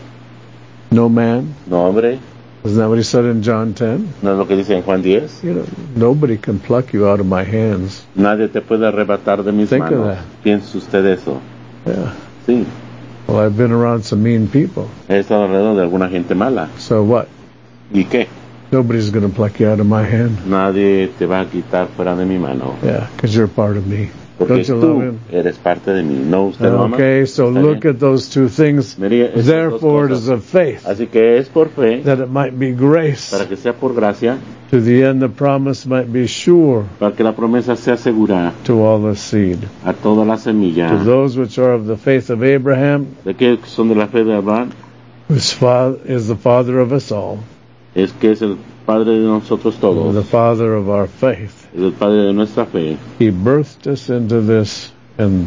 No man. No, hombre. Isn't that what he said in John ten? No es lo que dice en Juan diez. You know, nobody can pluck you out of my hands. Nadie te puede arrebatar de mis Think of manos. that. ¿Piensa usted eso? Yeah. Sí. Well, I've been around some mean people. He estado alrededor de alguna gente mala. So what? ¿Y qué? Nobody's going to pluck you out of my hand. Nadie te va a quitar fuera de mi mano. Yeah, because you're part of me. Porque Don't you love tú him? eres parte de mí. ¿No usted lo ama? Okay, so ¿Está look bien? at those two things. Mire esas dos Therefore, it cosas. is of faith, Así que es por fe, that it might be grace. para que sea por gracia, To the end, the promise might be sure para que la promesa sea segura to all the seed. a toda la semilla. To those which are of the faith of Abraham, ¿De qué son de la fe de Abraham? whose father is the father of us all, Es que es el Padre de nosotros the todos. father of our faith. Es el Padre de nuestra fe. He birthed us into this, and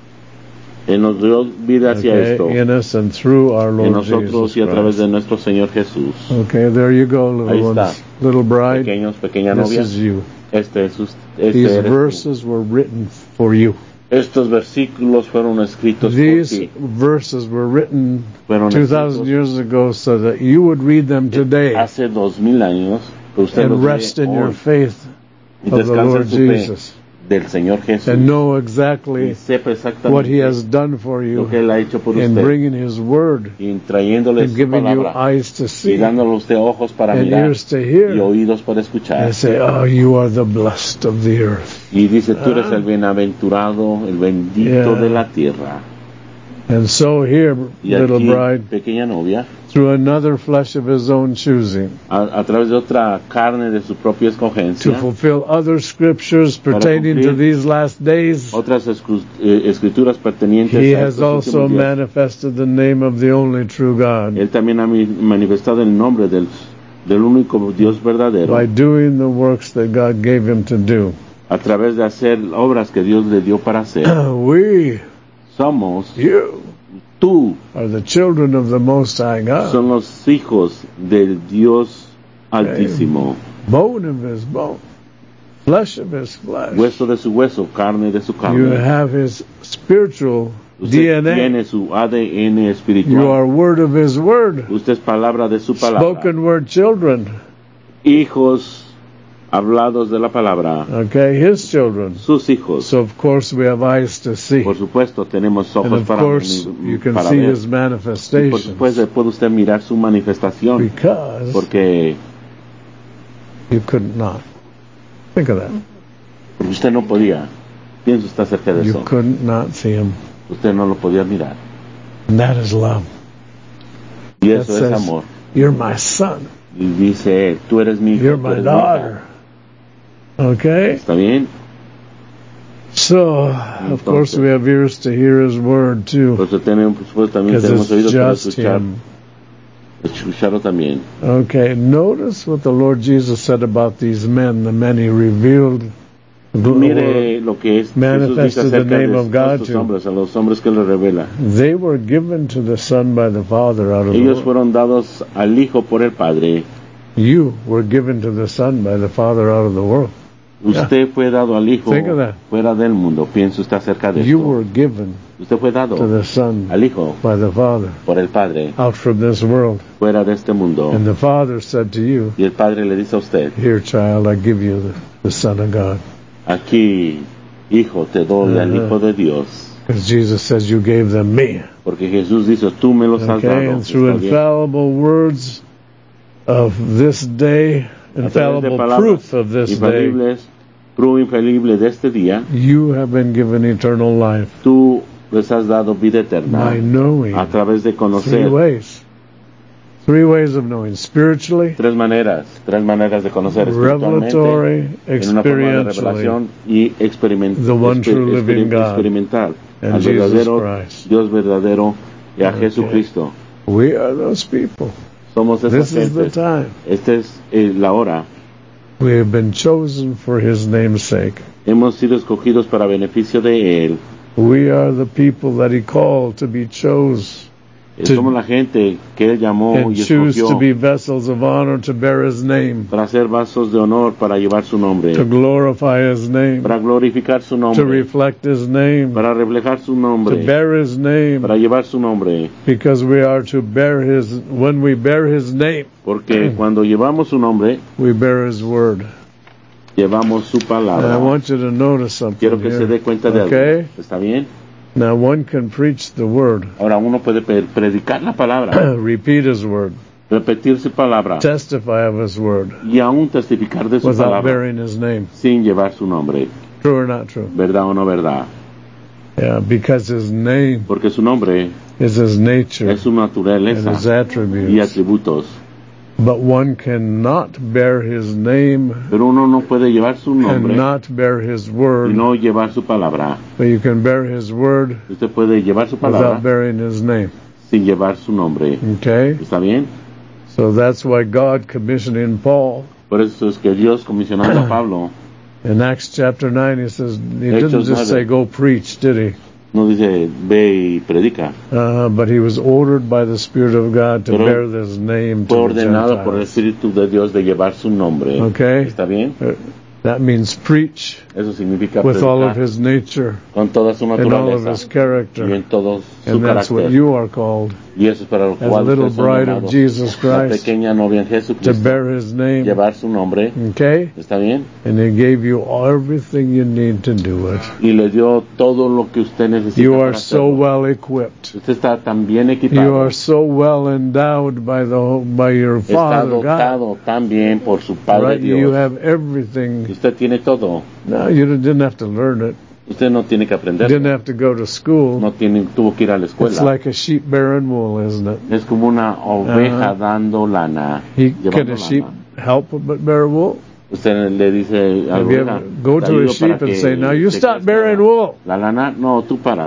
Él nos dio vida hacia okay, esto. in us and through our En Lord nosotros Jesus y a través Christ. de nuestro Señor Jesús. Okay, there you go, little Ahí ones. está. Little bride, Pequeños, pequeña this novia. is you. Este es us- este These eres tú. verses were written for you. Estos versículos fueron escritos por These ti. verses were written Fueron two thousand escritos years ago so that you would read them today hace dos mil años. Que usted los and rest lee in your hoy faith y of the descanse en Lord su fe Jesus del Señor Jesús. and know Y exactly sepa what He exactamente has done for lo que you Él ha hecho por in usted. bringing His Word Y trayéndole and su giving you palabra. eyes to Y see dándole a usted ojos para and mirar. ears to Y hear oídos para escuchar. and say, "Oh, you are the blessed of the earth." Y dice, tú eres Ah. el bienaventurado, el bendito Yeah. de la tierra. And so here, Y little aquí, bride, pequeña novia, through another flesh of His own choosing, a, a través de otra carne de su propia to escogencia, fulfill other scriptures Para pertaining to cumplir these last days, otras escru- eh, escrituras pertenecientes He a has estos also últimos días. manifested the name of the only true God Él también ha mi- manifestado el nombre del, del único Dios verdadero by doing the works that God gave Him to do. a través de hacer obras que Dios le dio para hacer. We, Somos, you, tú, are the children of the Most High God, son los hijos del Dios Altísimo. bone of His bone, flesh of His flesh. Hueso de su hueso, carne de su You carne. have His spiritual D Usted N A. tiene su A D N You espiritual. are word of His word, Usted es palabra de su palabra. spoken word children. Hijos hablados de la palabra. Okay, His children. Sus hijos. So of course we have eyes to see, Por supuesto, tenemos and ojos of para, course you can para see ver. His Y por manifestations supuesto, puede usted mirar su manifestación. because Porque, you couldn't not. Think of that. porque usted no podía. Piensa usted acerca de You eso. couldn't not see Him. Usted no lo podía mirar. And that is love. Y That eso es says, amor. "You're my son. Y dice él, tú eres mi hijo, You're tú my eres mi hija. daughter." Okay? ¿Está bien? So, of course, we have ears to hear His word too, Por eso tenemos, por supuesto, también because tenemos it's oídos para just escuchar, Him. escucharlo también. Okay, notice what the Lord Jesus said about these men, the men He revealed, Mire lo que es, Jesús dice manifested the acerca name de of God estos to. hombres, a los hombres que le revela. They were given to the Son by the Father out of the Ellos world. fueron dados al Hijo por el Padre. You were given to the Son by the Father out of the world. Usted fue dado al Hijo Think of that. fuera del mundo. Piensa usted acerca de You esto. were given Usted fue dado to the Son al Hijo by the Father por el Padre out from this world. fuera de este mundo. And the Father said to you, Y el Padre le dice a usted, "Here, child, I give you the, the Son of God." aquí, Hijo, te doy al Ajá. Hijo de Dios. Because Jesus says, "You gave them me." Porque Jesús dice, tú me los has Okay, dado. and through ¿Está bien? infallible words of this day, A través de infallible palabras proof of this day, infalibles, prueba infalible de este día, you have been given eternal life tú les has dado vida eterna by knowing a través de three conocer. ways. Three ways of knowing: spiritually, Tres maneras, tres maneras de conocer espiritualmente, revelatory, en una forma de experientially, revelación y experiment, The one true living God, experimental, and al Jesus verdadero Christ. Dios verdadero y a Okay. Jesucristo. We are those people. Somos esas This is the gentes. time. Esta es eh, la hora. We have been chosen for His name's sake. Hemos sido escogidos para beneficio de Él. We are the people that He called to be chose. Somos la gente que Él llamó and y choose to be escogió vessels of honor to bear His name, para ser vasos de honor, para llevar su nombre, to glorify His name, para glorificar su to nombre, reflect His name, para reflejar su to nombre, bear His name, para llevar su nombre. because we are to bear His, when we bear His name, Porque cuando llevamos su nombre, we bear His word. llevamos su And I palabra. want you to notice something Quiero que here. se dé cuenta de Okay? algo. ¿Está bien? Now one can preach the word, Ahora uno puede pre- predicar la palabra, repeat His word, repetir su palabra testify of His word, y aún testificar de su without palabra bearing His name. sin llevar su nombre. True or not true? ¿Verdad o no verdad? Yeah, because His name Porque su nombre is His nature es su and naturaleza His y attributes. atributos. But one cannot bear His name Pero uno no puede llevar su and nombre not bear His y word. no llevar su palabra. But you can bear His word Usted puede llevar su palabra without bearing His name. sin llevar su nombre. Okay? ¿Está bien? So that's why God commissioning Paul Por eso es que Dios, comisionando a Pablo, in Acts chapter nine, He says, He Hechos didn't just say nueve. go preach, did He? no dice ve y predica. Uh, but He was ordered by the Spirit of God to Pero bear this name Fue to the ordenado por el Gentiles. Espíritu de Dios de llevar su nombre. Okay? ¿Está bien? Uh, That means preach Eso significa with all of predicar His nature con toda su and all of His naturaleza y character. en todo su And that's what carácter. you are called, Y eso es para lo as a cual little ustedes son bride of llamados, Jesus la Christ, pequeña novia en to Jesucristo, bear His name. llevar su nombre. Okay? ¿Está bien? And He gave you everything you need to do it. Y le dio todo lo que usted necesita You para are so hacerlo. well equipped. Usted está tan bien You equipado. are so well endowed by the by your Está Father God. dotado tan bien por su Padre Right? You Dios. have everything. Usted tiene todo. No, you didn't have to learn it. Usted no tiene que You aprender. didn't have to go to school. No tiene, tuvo que ir a la It's escuela. like a sheep bearing wool, isn't it? Es como una oveja Uh-huh. dando lana. He, llevando can a sheep lana. help but bear wool? Usted le dice a la Have you oveja, ever go "Te to a ayudo sheep para and que say, now you te stop crezca bearing la- wool? La lana, no, tú para.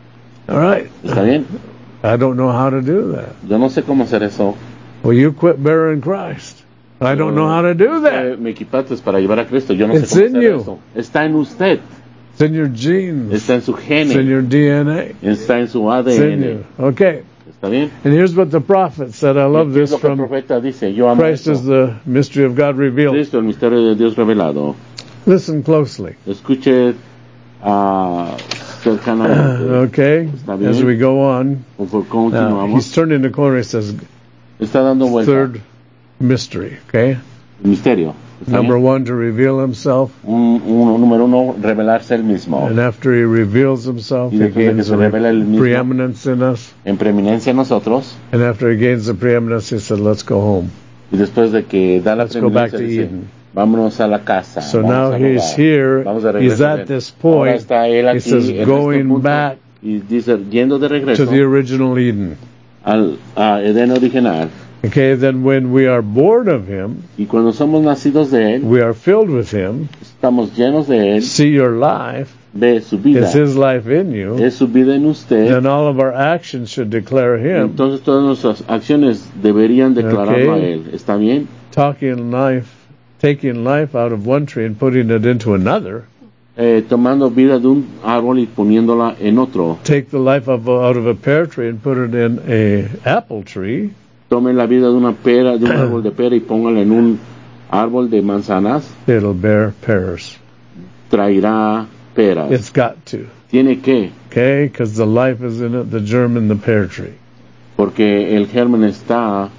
All right. ¿Está bien? I don't know how to do that. Yo no sé cómo hacer eso. Well, you quit bearing Christ. I don't know how to do that. Eh, Me equipaste para llevar a Cristo. Yo no It's sé cómo in hacer you. eso. Está en usted. It's in your genes. Está en su It's in gene. your D N A. Está en su It's in A D N. you. Okay. ¿Está bien? And here's what the prophet said. I love Y es this lo que el from profeta dice. Yo amo Christ eso. is the mystery of God revealed. Cristo, el misterio de Dios revelado. Listen closely. Escuche ah, cercanamente. Okay. Está bien. As we go on. Por- por- Now, Continuamos. he's turning the corner. He says, Está dando vuelta. third mystery. Okay. El misterio. ¿Está Number bien? one, to reveal himself. Un, un- número uno, revelarse el mismo. And after he reveals himself, Y he después de que gains se a revela el mismo, preeminence in us. en preeminencia en nosotros. And after he gains the preeminence, he said, let's go home. Y después de que da la Let's go back preeminencia, to dice, Eden. vámonos a la casa. So vamos now al he's hogar, here. vamos de He's regreso at de él. this Ahora point. está él He aquí says, en este going punto, back y dice, yendo de regreso to the original Eden. al a Edén original. Okay, then when we are born of him, Y cuando somos nacidos de él, we are filled with him, estamos llenos de él, see your life, ve su vida, it's his life in you, es su vida en usted. then all of our actions should declare him. Entonces todas nuestras acciones deberían declararlo Okay. a él. ¿Está bien? Talking life, taking life out of one tree and putting it into another. Eh, tomando vida de un árbol y poniéndola en otro. Take the life of, out of a pear tree and put it in a apple tree. Tomen la vida de una pera, de un árbol de pera y pónganla en un árbol de manzanas. It'll bear pears. Traerá peras. It's got to. Tiene que, Okay, because the life is in it, the germ in the pear tree. porque el germen está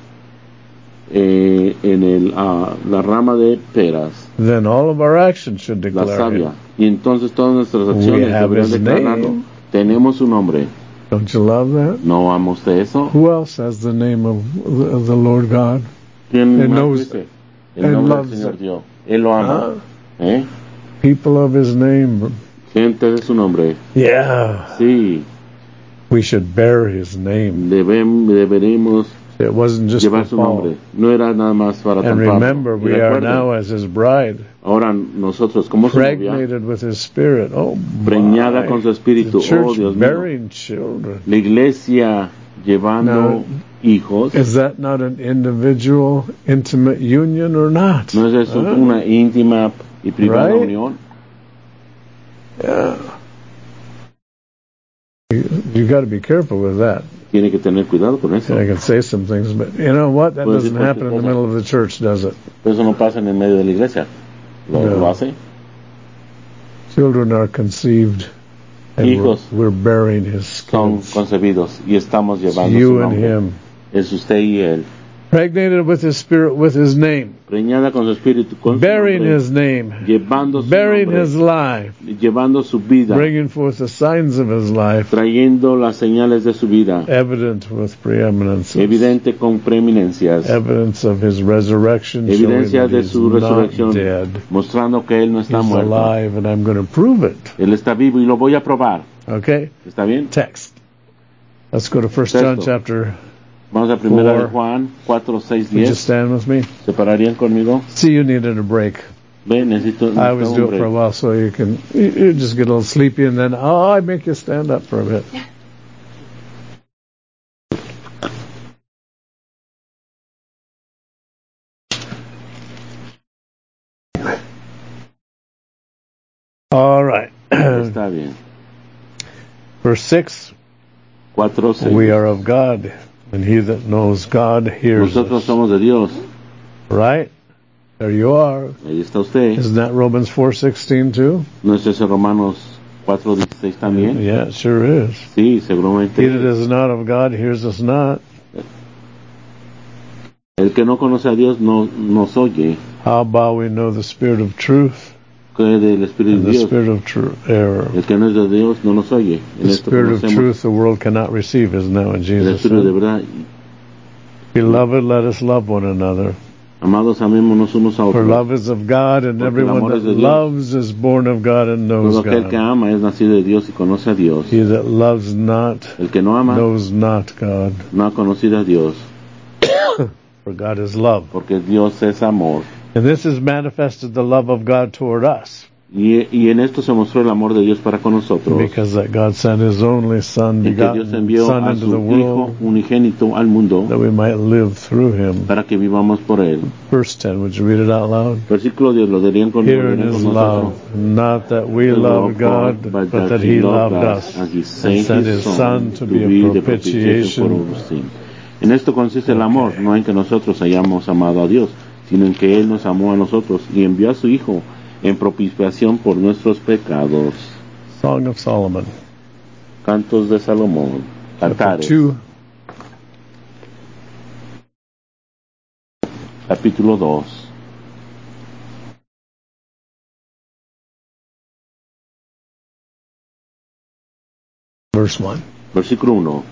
eh, en el, ah, la rama de peras, Then all of our actions should la declare savia. him. Y entonces todas nuestras We acciones have deberían his declararlo. name. Tenemos su nombre. Don't you love that? ¿No ama usted eso? Who else has the name of, of the Lord God? ¿Quién And más knows- dice? El and nombre del loves Señor it. Dios. Él lo ama. Ah, ¿Eh? people of his name. Gente de su nombre. Yeah. Sí, We should bear his name. debem, deberemos It wasn't just for llevar su Paul. nombre. No era nada más para And San Pablo. remember, Y we are recuerden, now as his bride, ahora nosotros como su novia, pregnated with his spirit. Oh, preñada my. con su espíritu. The church Oh, Dios mío. bearing children. La iglesia llevando Now, hijos. Is that not an individual, intimate union or not? ¿No es eso Huh? una íntima y privada Right? unión? Yeah. You, you got to be careful with that. Tiene que tener cuidado con eso. I can say some things, but you know what? That Puedo doesn't decir happen in the cualquier middle of the church, does it? Pero eso no pasa en el medio de la iglesia. ¿Lo, No. lo hace? Children are conceived, and we're, Hijos we're bearing his son kids. concebidos y estamos It's llevando su you and nombre. him. Es usted y él. Pregnated with his spirit, with his name. Preñada con su espíritu, con su Bearing nombre, his name. llevando su Bearing nombre, his life. llevando su vida, Bringing forth the signs of his life. trayendo las señales de su vida, Evident with preeminence. evidente con preeminencias, Evidence of his resurrection, showing evidencia that de he's su not resurrección, dead. mostrando que él no está He's muerto. alive, and I'm going to prove it. Él está vivo y lo voy a probar. Okay? ¿Está bien? Text. Let's go to First John Texto. chapter. Vamos a primera Four. de Juan cuatro, seis, Would you diez. stand with me? ¿Se pararían conmigo? See, you needed a break. Ven, necesito, necesito I always un do it break. for a while so you can you, you just get a little sleepy, and then oh, I make you stand up for a bit. All right. Está bien. Verse six. cuatro, seis. We are of God, and he that knows God hears Nosotros us. somos de Dios. Right? There you are. Ahí está usted. Isn't that Romans four sixteen too? ¿No es ese Romanos cuatro, dieciséis también? Yeah, it sure is. Sí, seguramente. He that is not of God hears us not. El que no conoce a Dios no nos oye. How about we know the spirit of truth Que del Espíritu and de the Dios. spirit of tru- error? El que no es de Dios no nos oye. En The esto spirit of conocemos truth the world cannot receive, isn't that what el Jesus Espíritu de said? verdad. Beloved, let us love one another. Amados, amémonos unos a For otros. love is of God, and Porque el everyone amor that es de Dios. loves is born of God and knows Todo aquel que God. ama es nacido de Dios y conoce a Dios. He that loves not El que no ama knows not God, no ha conocido a Dios, for God is love. porque Dios es amor. And this is manifested the love of God toward us, Y, y en esto se mostró el amor de Dios para con nosotros. because that God sent His only Son, En que Dios begotten envió Son, a into su the Hijo world, unigénito al mundo that we might live through Him. para que vivamos por Él. Verse ten, would you read it out loud? Versículo diez, lo dirían con, lo Herein dirían is con nosotros. love, not that we The loved God, but but that He loved us, and He and sent sent His His Son Son to be a the propitiation for propitiation. our sin. En esto consiste el amor, no en que nosotros hayamos amado a Dios, sino en que Él nos amó a nosotros y envió a su Hijo en propiciación por nuestros pecados. Song of Solomon. Cantos de Salomón, Chapter Cantares, two, capítulo dos. verse one. Versículo uno.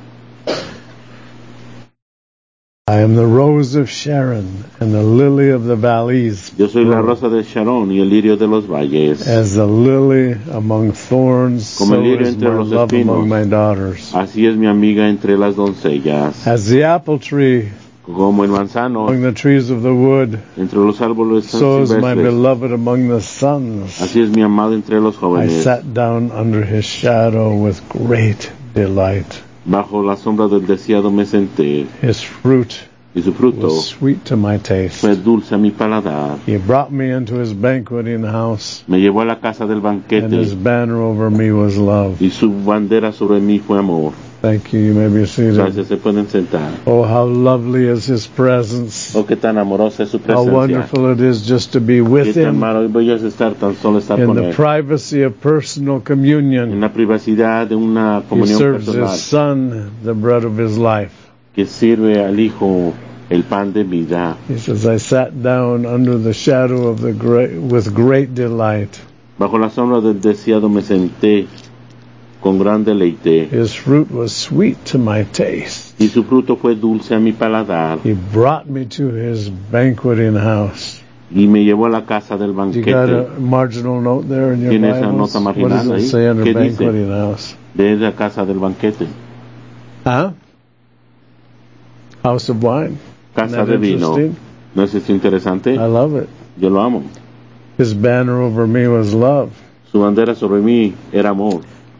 I am the rose of Sharon and the lily of the valleys. Yo soy la rosa de Sharon y el lirio de los valles. As the lily among thorns, Como el so lirio is entre my los love espinos. among my daughters. Así es mi amiga entre las doncellas. As the apple tree Como el manzano among the trees of the wood, entre los árboles so is my silvestres. beloved among the sons. Así es mi amado entre los I jóvenes. sat down under his shadow with great delight. Bajo la sombra del deseado me senté, His fruit y su fruto was sweet to my taste. fue dulce a mi paladar. He brought me into his banqueting house, Me llevó a la casa del and his banquete, banner over me was love. y su bandera sobre mí fue amor. Thank you. You may be seated. Gracias, se pueden sentar. Oh, how lovely is his presence. Oh, qué tan amorosa es su How presencia. wonderful it is just to be Qué with tan him maravilloso es estar tan solo estar in con the él. privacy of personal En communion. la privacidad de una He comunión serves personal his son, the bread of his life. que sirve al Hijo el pan de vida. He says, I sat down under the shadow of the great, with great delight. Bajo la sombra del deseado me senté con gran deleite, His fruit was sweet to my taste. y su fruto fue dulce a mi paladar, He brought me to his banqueting house. y me llevó a la casa del You got banquete. a marginal note there in your ¿Tiene esa Bibles? nota What marginal does it ahí? say under ¿Qué dice? banqueting house? De la casa del banquete, Huh? House of wine. casa Isn't de that vino. interesting? ¿No es esto interesante? I love it. Yo lo amo. His banner over me was love. Su bandera sobre mí era amor.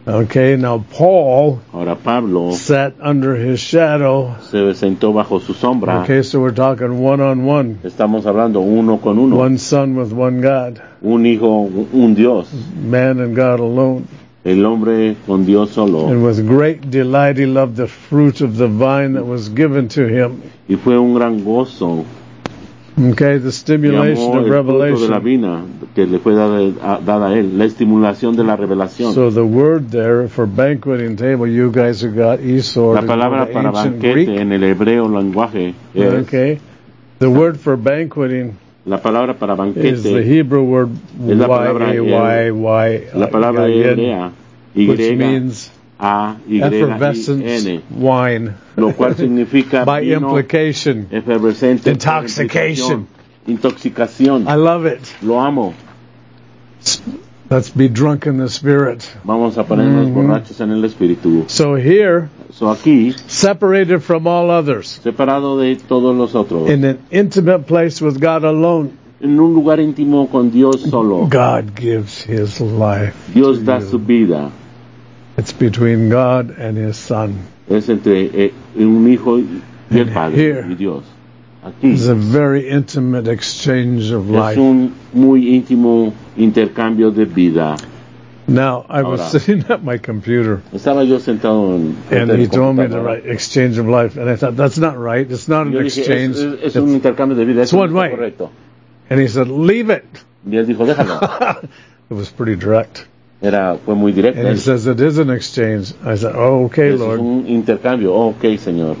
Okay, now Paul Ahora Pablo sat under his shadow. se sentó bajo su sombra. Okay, so we're talking one on one. Estamos hablando uno con uno. One son with one God. Un hijo, un Dios. Man and God alone. El hombre con Dios solo. And with great delight he loved the fruit of the vine that was given to him. Y fue un gran gozo. Okay, the stimulation of el fruto de la revelation. vina que le fue dada a, dada a él, la estimulación de la revelación. So the word there for banqueting table, you guys have got Esor. La palabra para banquete Greek. en el hebreo lenguaje es, Okay, the word for banqueting la palabra para is the banquete Hebrew word es la palabra Y A Y Y, la palabra hebrea which Y means A Y effervescent N, wine. lo cual significa By vino implication, efervescente, intoxication. Intoxicación. I love it. Lo amo. Let's be drunk in the spirit. Vamos a ponernos Mhm. borrachos en el espíritu. So here, So aquí, separated from all others, separado de todos los otros, in an intimate place with God alone, en un lugar íntimo con Dios solo, God gives His life. Dios to da you. su vida. It's between God and His Son. Es entre eh, un hijo y el And Padre here y Dios. Aquí It's a very intimate exchange of es life. un muy íntimo intercambio de vida. Now, I was Ahora. sitting at my computer, Estaba yo sentado en and frente he de told me to computadora. write exchange of life, and I thought, that's not right. It's not an Yo dije, exchange. es, es, es It's- un intercambio de vida, it's eso no one está way. correcto. And he said, leave it. Y él dijo, déjalo. It was pretty direct. Era, fue muy directo. And he Él, says, it is an exchange. I said, oh, okay, "Eso es Lord. un intercambio. Oh, ok, Señor.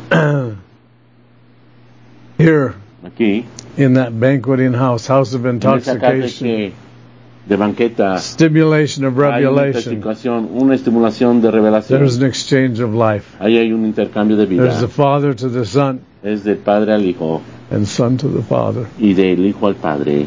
Here, Aquí, in that banqueting house, house of en esa casa intoxication, que, de banqueta, stimulation of hay una revelation, intoxicación, una estimulación de revelación. there's an exchange of life. Ahí hay un intercambio de vida. There's the Father to the Son, Es del Padre al Hijo and Son to the Father. y del Hijo al Padre.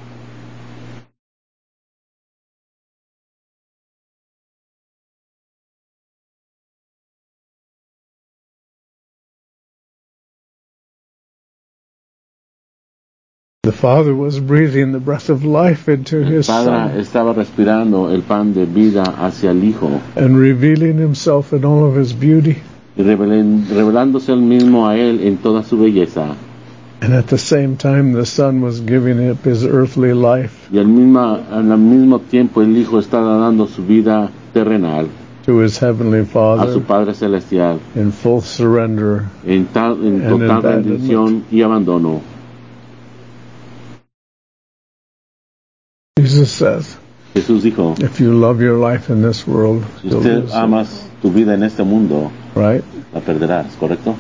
The Father was breathing the breath of life into El His Padre Son estaba respirando el pan de vida hacia el Hijo and revealing Himself in all of His beauty. y revelen- revelándose el mismo a Él en toda su belleza. And at the same time, the Son was giving up His earthly life Y al mismo, al mismo tiempo el Hijo está dando su vida terrenal to His Heavenly a su Father Padre Celestial in full surrender. en, tal, en And total abandonment. rendición y abandono. Jesus says, Jesús dijo, if you love your life in this world, si you'll usted lose it. amas tu vida en este mundo, Right? la perderás, ¿correcto?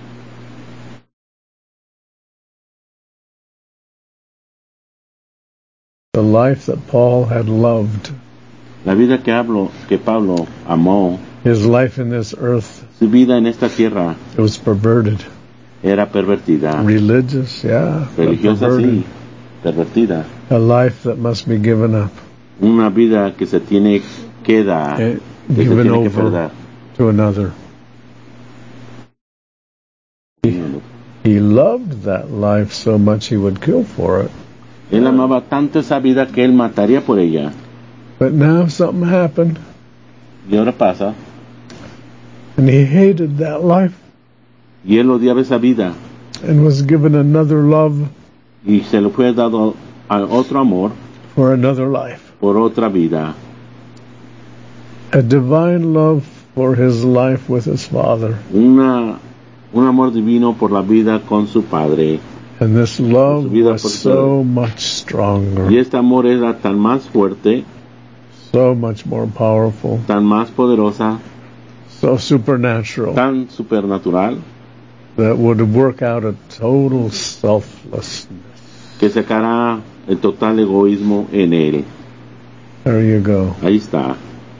The life that Paul had loved, La vida que, hablo, que Pablo amó, his life in this earth, su vida en esta tierra it was perverted. era pervertida. Religious, yeah, but Religiosa sí, perverted. pervertida. A life that must be given up, Una vida que se tiene que dar, eh, que se given tiene que over perder. to another. He loved that life so much he would kill for it. Él amaba tanto esa vida que él mataría por ella. But now something happened, Y ahora pasa, and he hated that life y él odiaba esa vida, and was given another love y se le fue dado a otro amor for another life. por otra vida. A divine love for his life with his Father. Una, un amor divino por la vida con su Padre. And this love Por su vida, was por su so much Y stronger, este amor era tan más fuerte, so much more powerful, tan más poderosa, so supernatural, tan supernatural, that would work out a total selflessness. que sacará el total egoísmo en él. There you go. Ahí está.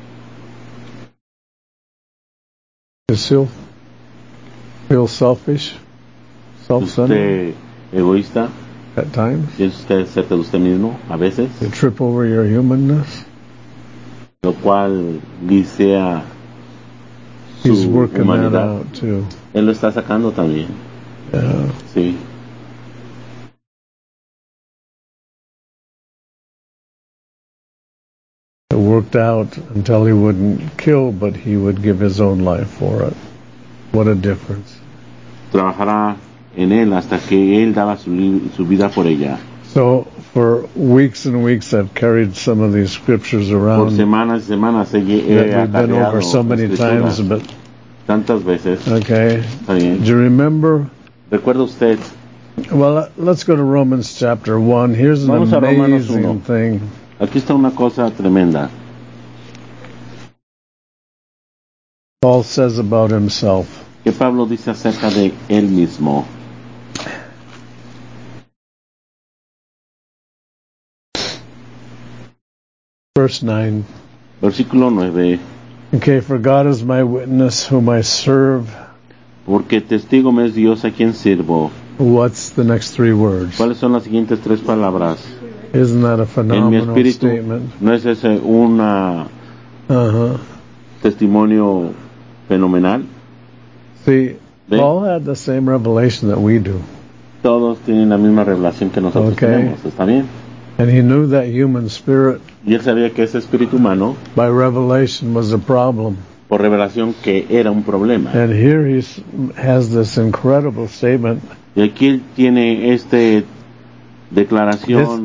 Is he feel selfish, self-centered Usted egoísta, at times? es usted cerca de usted mismo a veces, You trip over your humanness? lo cual guisea He's su working that humanidad. out too. Él lo está sacando también, Yeah. sí. The worked out until he wouldn't kill, but he would give his own life for it. What a difference. Trabajará en él hasta que él daba su, li- su vida por ella. So for weeks and weeks I've carried some of these scriptures Por around semanas y semanas he, he that we've been acarreado over so many escrituras times, but tantas veces. okay. Está bien. Do you remember? ¿Recuerda usted? Well, uh, let's go to Romans chapter one. Here's an Vamos a Romanos amazing uno. thing. Aquí está una cosa tremenda. Paul says about himself. Que Pablo dice acerca de él mismo. Verse nine. Versículo nueve. Okay, for God is my witness whom I serve. Porque testigo me es Dios a quien sirvo. What's the next three words? ¿Cuáles son las siguientes tres palabras? Isn't that a En mi phenomenal espíritu, statement? ¿no es ese un Uh-huh. testimonio fenomenal? See, ¿Ve? Paul had the same revelation that we do. Todos tienen la misma revelación que nosotros Okay. tenemos, ¿está bien? And he knew that human spirit Y él sabía que ese espíritu humano, by revelation was a problem. por revelación, que era un problema. And here he has this incredible statement. Y aquí él tiene esta declaración.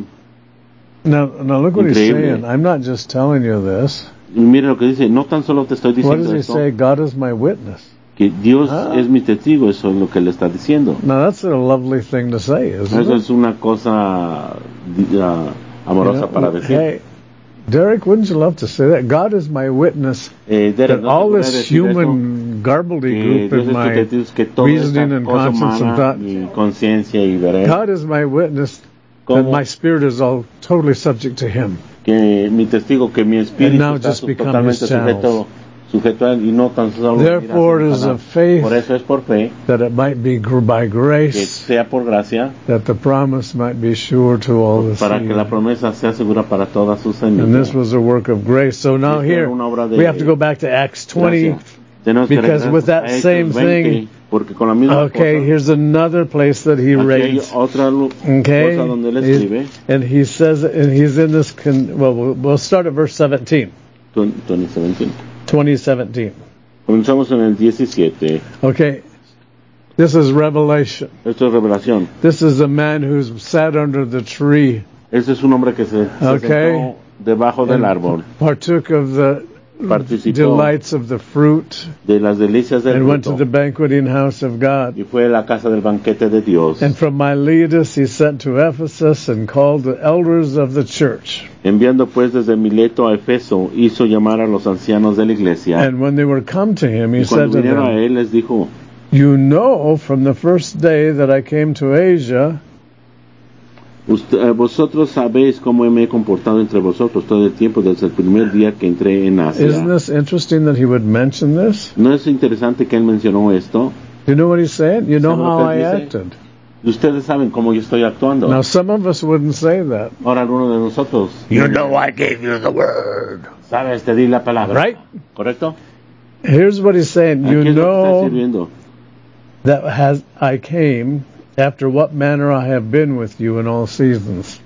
Now, now look what he's Increíble. saying. I'm not just telling you this. Y mire lo que dice, no tan solo te estoy What does diciendo he esto, say? God is my witness. que Dios Ah. es mi testigo, eso es lo que le está diciendo. Now that's a lovely thing to say, isn't Eso it? es una cosa uh, amorosa You know, para decir. hey, Derek, wouldn't you love to say that? God is my witness Eh, Derek, that ¿no te all podría this decir esto? human Que gobbledygook Dios in es tu my testigo, que toda reasoning esta and cosa conscience and humana, thought, mi conciencia y veré God is my witness that cómo my spirit is all totally subject to Him. que mi testigo, que mi And espíritu now está just su- become totalmente his sujeto, channels. sujeto a él y no tan solo Therefore, mira it is hacia of el faith canal. Por eso es por fe, that it might be gr- by que grace sea por gracia, that the promise might be sure to all the para que la seed. promesa sea segura para todas sus And this semillas. was a work of grace. So now Esto era here, una obra de we have to go back to Acts twenty. gracia. Tenemos que because regresar with that a Hechos same veinte, thing- porque con la misma Okay, cosa, here's another place that he aquí hay rates. otra lu- Okay, cosa donde él He's- escribe, and he says, and he's in this. Con, well, well, we'll start at verse seventeen, twenty seventeen. twenty seventeen. Comenzamos en el diecisiete. Okay, this is Revelation. Esto es revelación. This is a man who's sat under the tree Este es un hombre que se, se Okay. sentó debajo del and árbol, partook of the Participó delights of the fruit de las delicias del and went to fruto, the banqueting house of God. y fue a la casa del banquete de Dios. And from Miletus he sent to Ephesus and called the elders of the church. Enviando pues desde Mileto a Efeso, hizo llamar a los ancianos de la iglesia. And when they were come to him, he Y said cuando to vinieron a them, él, les dijo, You know from the first day that I came to Asia, Usted- eh, vosotros sabéis cómo me he comportado entre vosotros todo el tiempo desde el primer día que entré en Asia. isn't this interesting that he would mention this? ¿No es interesante que él mencionó esto? Do you know what he's saying? You know ¿Sabe lo how que I él dice? acted. Y ustedes saben cómo yo estoy actuando. Now some of us wouldn't say that. Ahora alguno de nosotros, You know I gave you the word. sabes, te di la palabra. Right? ¿Correcto? Here's what he's saying. Aquí You es lo que está know sirviendo. that has I came after what manner I have been with you in all seasons.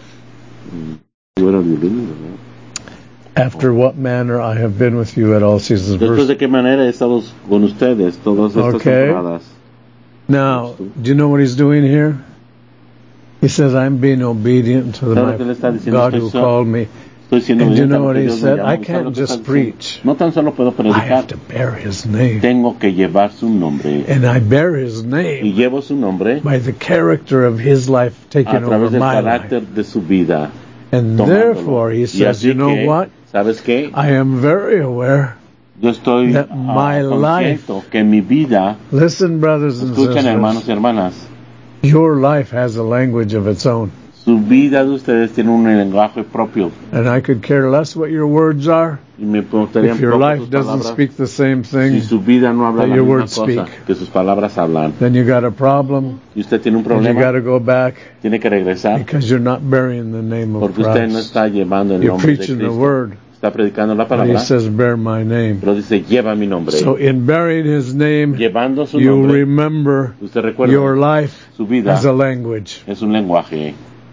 Yo era violín, ¿verdad? After what manner I have been with you at all seasons. Después Verse de qué manera he estado con ustedes todas estas Okay. temporadas. Now, do you know what he's doing here? He says, I'm being obedient to the, ¿Sabe my lo que le está diciendo? God Estoy who so- called me. Estoy siendo And you obediente know a lo what que he Dios me said? llamó. I ¿Sabe can't lo que just está diciendo? preach. No tan solo puedo I predicar, have to bear his name. tengo que llevar su nombre. And I bear his Y name llevo su nombre by the character of his life a taking over través del my life. carácter de su vida. And tomándolo. therefore, he Y says, así you know que, what? ¿sabes qué? I am very aware. Yo estoy that ah, my life- consciente que mi vida, Listen, brothers and escuchen hermanos sisters, y hermanas, your life has a language of its own. su vida de ustedes tiene un lenguaje propio. And I could care less what your words are Y me preguntarían if your poco life sus doesn't palabras, speak the same si thing. su vida no habla that la your misma words cosa speak. que sus palabras hablan. Then you got a problem, Y usted tiene un and you got problema, to go back tiene que regresar, because you're not bearing the name of porque usted no Christ. está llevando el You're nombre de preaching the Cristo. word, Está predicando la but he palabra, says, bear my name. pero dice, lleva mi nombre. So in bearing his name, Llevando su you nombre, remember usted recuerda, your life su vida as a language. es un lenguaje.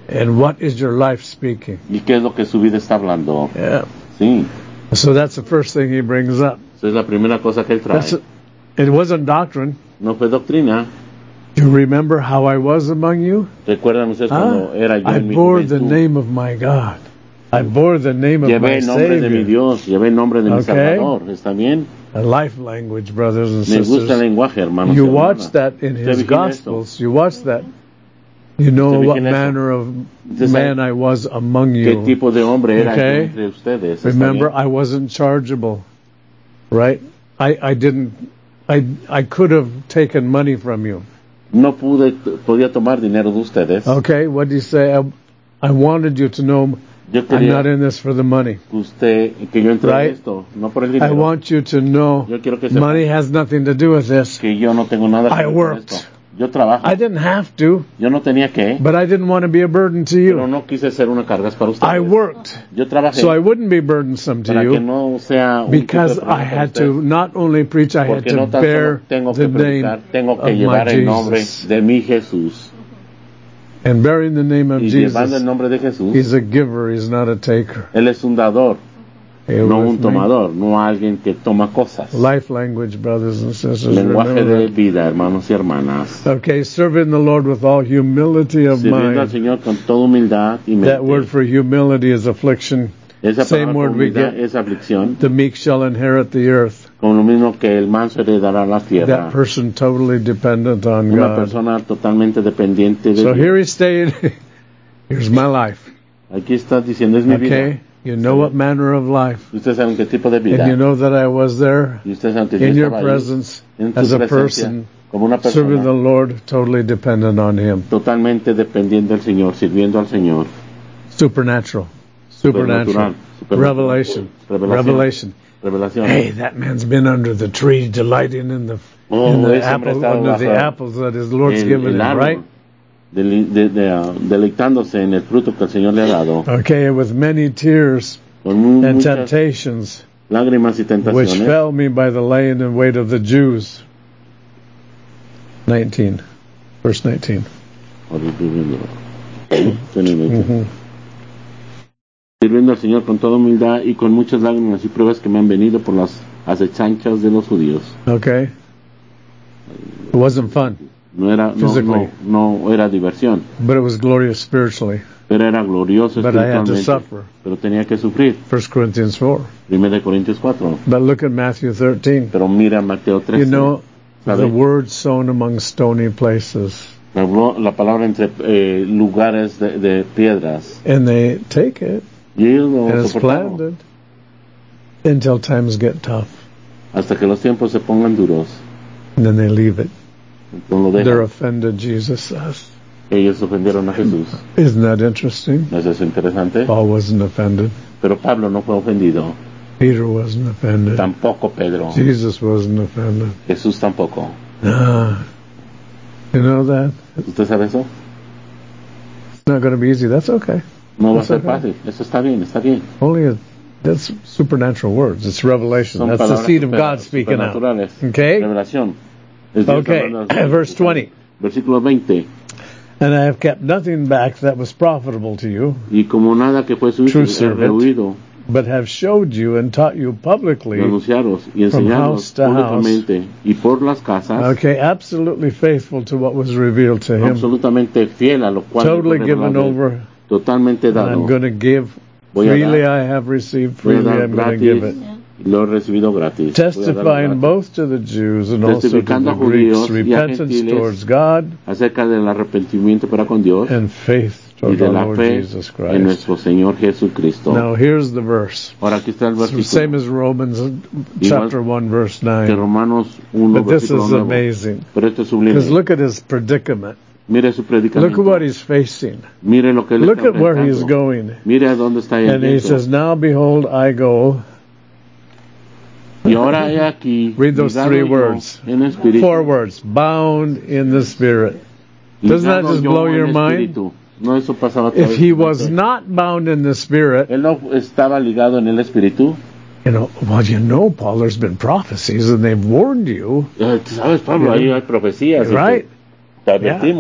And what is your life speaking? ¿Y qué es lo que su vida está hablando? Yeah. Sí. So that's the first thing he brings up. Esa es la primera cosa que él trae. That's, it wasn't doctrine. No fue doctrina. You remember how I was among you? ¿Recuerdan ustedes Ah, cuando era yo I en mi bore the juventud? name of my God. I bore the name of Llevé my el nombre de mi Savior. Dios, llevé el nombre de mi Okay. Salvador. ¿Está bien? A life language, brothers and Me gusta el sisters. lenguaje, hermanos. You y watch hermanas. that in Usted his vigila Gospels. You watch that. You know Usted what vigila eso. manner of Usted sabe man I was among ¿Qué you. tipo de hombre era Okay. yo entre ustedes? ¿Está Remember, bien? I wasn't chargeable, right? I, I didn't, I, I could have taken money from you. No pude, podía tomar dinero de ustedes. Okay, what do you say? I, I wanted you to know Yo I'm quería not in this for the money. que usted, que yo entré Right. en esto, no por el I dinero. want you to know Yo quiero que sepa money has nothing to do with this. que yo no tengo nada que I ver con worked. esto. Yo trabajo. I didn't have to, Yo no tenía que, but I didn't want to be a burden to pero you. no quise ser una carga para ustedes. I worked, Yo trabajé so I wouldn't be burdensome to para que you, no sea un because tipo de I problema para had usted. to not only preach, I had Porque to no tan bear solo tengo the que predicar, name tengo que of my llevar el nombre Jesus. de mi Jesús. And bearing the name of Y llevando Jesus, el nombre de Jesús, he's a giver, he's not a taker. Él es un dador, Are you no with un me? tomador, no alguien que toma cosas. Life language, brothers and sisters. Lenguaje remember de that. vida, hermanos y hermanas. Okay, serving the Lord with all humility of Sirviendo al mind. Señor con toda humildad y That word mente. for humility is affliction. Esa same palabra word we humildad get. es aflicción, The meek shall inherit the earth. como lo mismo que el manso heredará la tierra. That person totally dependent on Una God. persona totalmente dependiente de So Dios. here he stayed. Here's my life. Aquí está diciendo, es mi vida. Okay? You know what manner of life. Ustedes saben qué tipo de vida. And you know that I was there Y ustedes saben que yo in your estaba ahí, presence en tu as a presencia, person como una serving the persona Lord, totally dependent on Him. totalmente dependiente del Señor, sirviendo al Señor. Supernatural. Supernatural. Supernatural. Supernatural. Revelation. Revelación. Revelation. Revelación. Hey, that man's been under the tree, delighting in the Oh, in the ese hombre apple, estaba under the bajo apples that his Lord's el, given el him, árbol, right? deli- de- de, uh, deleitándose en el fruto que el Señor le ha dado, Okay, with many tears con mu- and muchas temptations, lágrimas y which tentaciones. fell me by the laying in wait of the Jews. nineteen, verse nineteen. Mhm. Sirviendo al Señor con toda humildad y con muchas lágrimas y pruebas que me han venido por las acechanchas de los judíos. Okay, it wasn't fun, No era, no, Physically. no, no era diversión, but it was glorious spiritually. pero era glorioso But I had to espiritualmente. suffer. Pero tenía que sufrir. First Corinthians four. Primera de Corintios cuatro. But look at Matthew thirteen. Pero mira Mateo trece. You know, ¿sabe? the word sown among stony places, La, la palabra entre eh, lugares de, de piedras. and they take it, Y ellos lo and it's soportaron planted until times get tough, hasta que los tiempos se pongan duros. and then they leave it. No lo They're dejan. offended, Jesus says. Ellos ofendieron a Jesús. Isn't that interesting? ¿No es eso interesante? Paul wasn't offended. Pero Pablo no fue ofendido. Peter wasn't offended. Tampoco Pedro. Jesus wasn't offended. Jesús tampoco. Ah, you know that? ¿Usted sabe eso? It's not going to be easy. That's okay. No va a That's ser okay. fácil. Eso está bien, está bien. Only a, that's supernatural words. It's revelation. Son That's the palabras seed of super- God speaking out. supernaturales. Okay? Revelación. Es Dios Okay, hablando al- verse twenty. Versículo veinte. And I have kept nothing back that was profitable to you, Y como nada que fue True suyo he servant. rehuido but have showed you and taught you de publicly. anunciaros y From enseñaros house to públicamente y por las casas, Okay, absolutely faithful to what was revealed to him. absolutamente fiel a lo cual le fue Totally given revelado, over. totalmente And dado. I'm going to give. Voy a Freely dar, I have received, voy a freely dar I'm going to give gratis, it. lo he recibido gratis. Voy a dar Testifying gratis. both to the Jews and also to Testificando the a judíos Greeks, y a repentance gentiles towards God acerca del arrepentimiento para con Dios and faith y toward de our la Lord fe Jesus en Christ. nuestro Señor Jesucristo. Now here's the verse. Ahora aquí está el It's the same versículo as Romans chapter one verse de nine. Romanos uno, But this versículo is nueve. amazing. Pero esto es sublime. Because look at his predicament. Mire su Look predicamento. at what he's facing. Mire lo que él Look está at where he's enfrentando. going. Mire a dónde está And he yendo. says, now behold, I go. Y ahora he aquí, Read those ligado three yo words. en espíritu, Four words. Bound in the Spirit. Doesn't that ligado just yo blow en your mind? espíritu. No, eso pasaba otra If vez. he was not bound in the Spirit, Él no estaba ligado en el espíritu. you know, well, you know, Paul, there's been prophecies and they've warned you, Eh, tú sabes, Pablo, ahí hay profecías. y right? Te, te advertimos.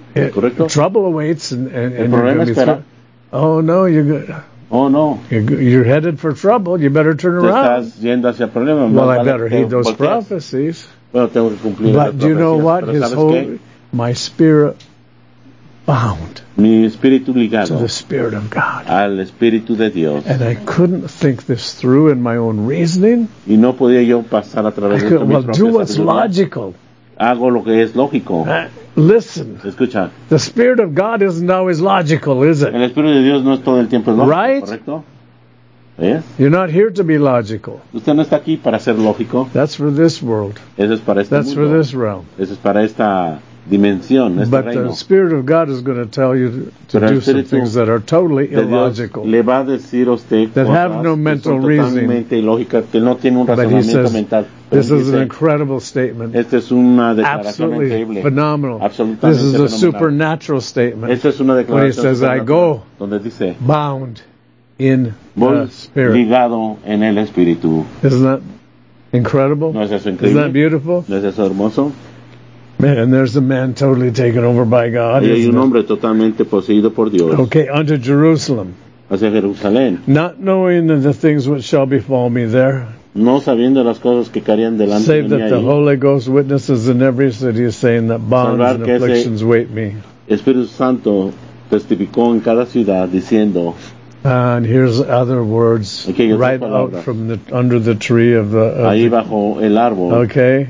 It- ¿correcto? trouble awaits, and, and, El and you're problema gonna be espera. thro- oh no, you're go- Oh, no. you're, you're headed for trouble. You better turn Te around. estás yendo hacia el problema. Well, más I vale better que heed those voltees. prophecies. Bueno, tengo que cumplir But esas do you know profecías, what? pero His ¿sabes whole, qué? my spirit bound Mi espíritu to ligado the Spirit of God. al espíritu de Dios. And I couldn't think this through in my own reasoning. Y no podía yo pasar a I través de could, esto mi well, do propia what's sabiduría. logical. Hago lo que es lógico. Uh, listen, Escucha, the Spirit of God isn't always logical, is el it? espíritu de Dios no es todo el tiempo lógico, Right? ¿correcto? ¿Ves? You're not here to be logical. Usted no está aquí para ser lógico. That's for this world. Eso es para este That's for mundo. this realm. Eso es para esta dimensión, este But reino. the Spirit of God is going to tell you to Pero el do some Espíritu things that are totally de Dios illogical. le va a decir a usted That cosas have no que mental son reasoning. totalmente ilógicas, que no tiene un But he razonamiento says, mental. Pero this él is an dice, incredible statement. esta es una declaración Absolutely increíble. phenomenal. Absolutamente This is a fenomenal. supernatural statement. Esta es una When he declaración says, I supernatural, go donde dice, bound in voy the Spirit. ligado en el espíritu. Isn't that incredible? ¿No es eso Isn't that increíble? beautiful? ¿No es eso hermoso? Man, and there's a man totally taken over by God. Ahí hay isn't un it? hombre totalmente poseído por Dios Okay, unto Jerusalem, hacia Jerusalén, not knowing of the things which shall befall me there, no sabiendo las cosas que caerían delante save de mí that the ahí. Holy Ghost witnesses in every city, saying that bonds Salvar and que ese- afflictions wait me. Espíritu Santo testificó en cada ciudad diciendo, And here's other words Aquí hay otras right out palabras. from the under the tree of the, of ahí the bajo el árbol, okay,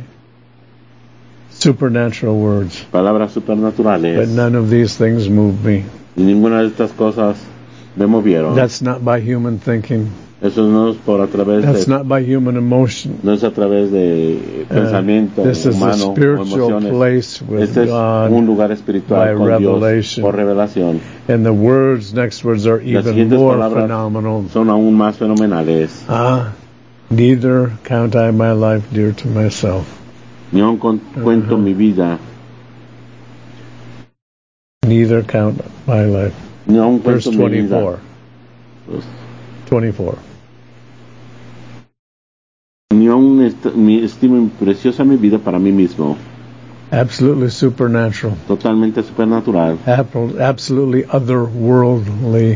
supernatural words. palabras But supernaturales, none of these things move me. y ninguna de estas cosas me movieron. That's not by human thinking. Eso no es por a través That's de, not by human emotion. no es a través de Uh, pensamiento this is a humano o spiritual emociones. place with Este es God, un lugar by espiritual con revelation. Dios por revelación. and the words, next words, are Las even siguientes more palabras phenomenal. son aún más fenomenales. Ah, neither count I my life dear to myself. Ni aun con- cuento mi vida, Neither count my life. ni aun Verse cuento mi vida. twenty-four. twenty-four. Ni aun est- mi estimo preciosa mi vida para mí mismo. Absolutely supernatural. Totalmente supernatural. Ap- Absolutely otherworldly.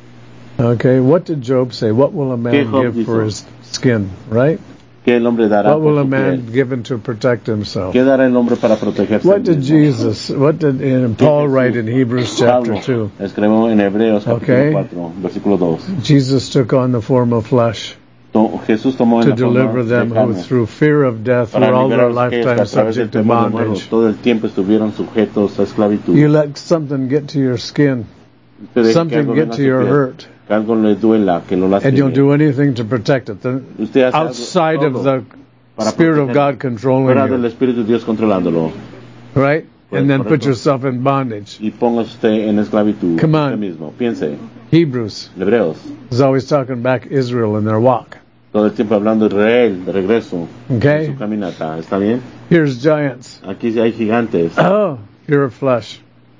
Okay, what did Job say? What will a man ¿Qué Job give for dijo? his skin, right? ¿Qué el hombre dará What will por a su man piel? give to protect himself? ¿Qué dará el hombre para protegerse? What él did mismo? Jesus, what did and Paul Jesús? write in Hebrews chapter Pablo two? escribió en Hebreos capítulo Okay. cuatro, versículo dos. Jesus took on the form of flesh To- Jesús tomó en to la forma deliver de them who carne through fear of death para were all their liberar a aquellos que lifetime a través del subject to temor de muerte bondage. todo el tiempo estuvieron sujetos a esclavitud. You let something get to your skin, Usted deja que something algo get venga a to su your piel, hurt, que algo le duela, que lo and you'll lastime. do anything to protect it. The, Usted hace algo- outside of todo the para Spirit of protegerlo, God controlling fuera del you, Espíritu de Dios controlándolo. right? And then put Correcto. yourself in bondage. Y ponga usted en esclavitud. Come on. Usted mismo. Piense. Hebrews Hebreos. is always talking back Israel in their walk. Todo el tiempo hablando de Israel, de regreso. Okay? En su caminata. ¿Está bien? Here's giants. Aquí sí hay gigantes. Oh, fear of flesh.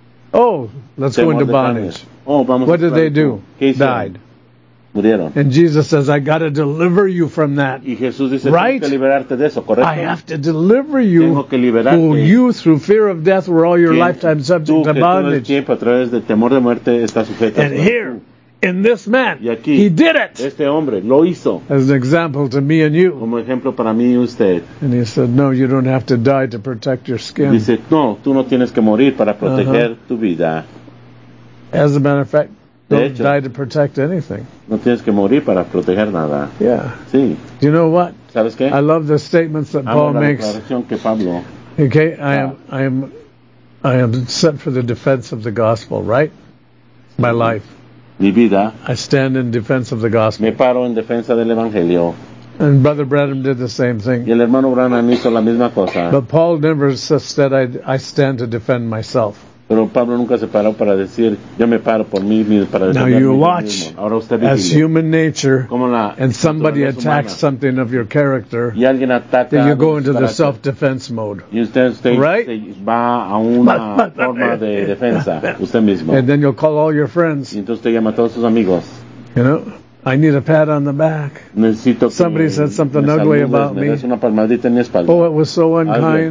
Oh, let's go Temor into de carne. bondage. Oh, vamos What a did they esclavitud. do? ¿Qué hicieron? Died. Murieron. And Jesus says, I got to deliver you from that. Y Jesús dice, Right? tengo que liberarte de eso, ¿correcto? I have to deliver you, Tengo que liberarte. who you through fear of death were all your Que lifetime tú subject to que todo el bondage. tiempo a través del temor de muerte está sujeta. And here, in this man, Y aquí, he did it este hombre lo hizo as an example to me and you. como ejemplo para mí y usted. And he said, no, you don't have to die to protect your skin. Dice, no, tú no tienes que morir para proteger Ajá. tu vida. As a matter of fact, De don't hecho. die to protect anything. No tienes que morir para proteger nada. Yeah. Sí, Do you know what? ¿sabes qué? I love the statements that Amo Paul la makes. declaración que Pablo, Okay, I am, I am, I am set for the defense of the gospel, right? My life. mi vida, I stand in defense of the gospel. me paro en defensa del Evangelio. And Brother Branham did the same Y thing. el hermano Branham hizo la misma cosa. But Paul never said, I, I stand to defend myself. Pero Pablo nunca se paró para decir, yo me paro por mí mismo, para Now defenderme you yo watch mismo. Ahora usted as vigile. human nature, Como la and somebody naturaleza attacks humana. something of your character, Y alguien ataca then you algo go de su into the carácter. self-defense mode. Y usted, usted Right? se va a una forma de defensa, usted mismo. And then you'll call all your friends. Y entonces usted llama a todos sus amigos. You know, I need a pat on the back. Necesito que Somebody said something me ugly saludes, about me me. des una palmadita en mi espalda. Oh, it was so unkind.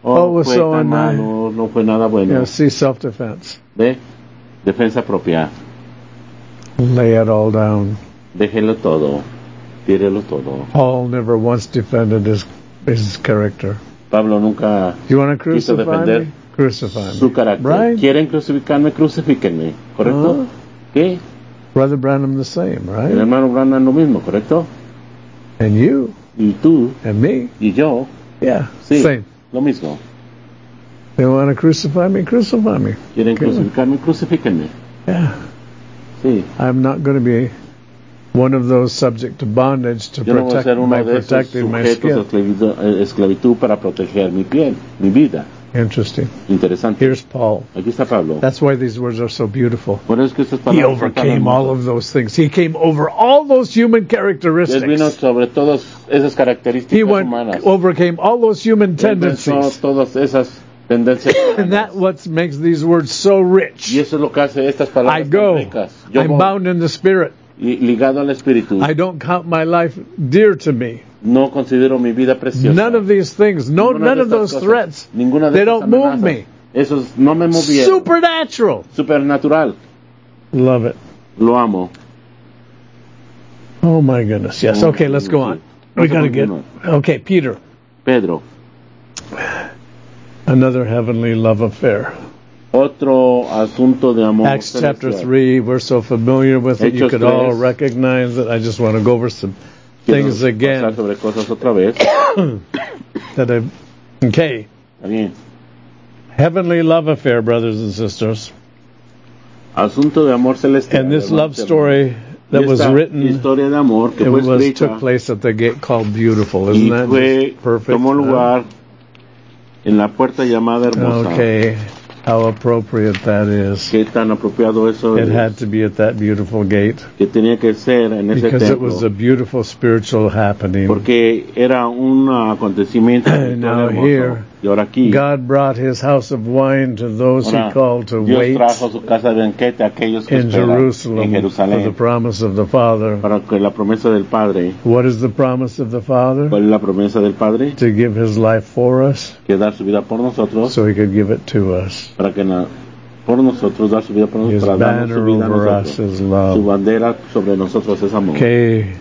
Oh, Oh, it was fue so tan nice. malo, no fue nada bueno. Yeah, see, self-defense. ¿Ve? Defensa propia. Lay it all down. Déjelo todo. Tírelo todo. Paul never once defended his his character. Pablo nunca You want to quiso crucify defender me? Crucify su me. carácter. Right? ¿Quieren crucificarme? Crucifíquenme. ¿Correcto? Uh-huh. ¿Qué? Brother Branham the same, El right? hermano Branham lo mismo, ¿correcto? And you Y tú and me. y yo, Yeah, sí, same. lo mismo. They want to crucify me? Crucify me. ¿Quieren Okay. crucificarme? Crucifíquenme. Yeah. Sí. I'm not going to be one of those subject to bondage to Yo no voy a protect ser uno my de esos protecting my sujetos a skin. esclavitud, eh, esclavitud para proteger mi piel, mi vida. Interesting. Interesante. Here's Paul. Aquí está Pablo. That's why these words are so beautiful. Por eso es que estas He palabras son tan overcame all hermosas. of those things. He came over all those human Él vino characteristics. sobre todas esas He características went humanas. overcame all those human Él venció tendencies. todas esas tendencias And that humanas. what makes these words so rich. Y eso es lo que hace estas I palabras go. tan ricas. Yo I'm voy bound in the spirit. y ligado al Espíritu. I don't count my life dear to me. No considero mi vida preciosa. None of these things, no, Ninguna none de of estas those cosas, threats, ninguna de they estas don't move amenazas, me. Esos no me movieron. Supernatural. Supernatural. Love it. Lo amo. Oh my goodness. Yes. Okay, let's go on. We got to get. Okay, Peter. Pedro. Another heavenly love affair. Otro asunto de amor. Acts chapter celestial. three. We're so familiar with it. You Hechos could all tres. recognize it. I just want to go over some Quiero things pasar again sobre cosas otra vez. that I. Okay. Está bien. Heavenly love affair, brothers and sisters. Asunto de amor celestial. And this hermanos love y story hermanas. that Y was esta written, historia de amor que it fue was escrita took place at the gate called Beautiful. y Isn't that fue just perfect? tomó lugar en la puerta llamada hermosa. Okay, how appropriate that is. Qué tan apropiado eso It es, had to be at that beautiful gate que tenía que ser en ese because it templo. was a beautiful spiritual happening. Porque era un acontecimiento espiritual Now hermoso. here, Y ahora aquí, God brought his house of wine to those he ahora, called to Dios wait trajo su casa de banquete a aquellos que in esperan Jerusalem en for the Jerusalén promise of the Father. para que la promesa del Padre. What is the promise of the Father? ¿Cuál es la promesa del Padre? To give his life for us Que dar su vida por nosotros, so he could give it to us. para que na- por nosotros, dar su vida por His nosotros, para darnos su banner vida a over us nosotros. is Su love. bandera sobre nosotros es amor. Okay,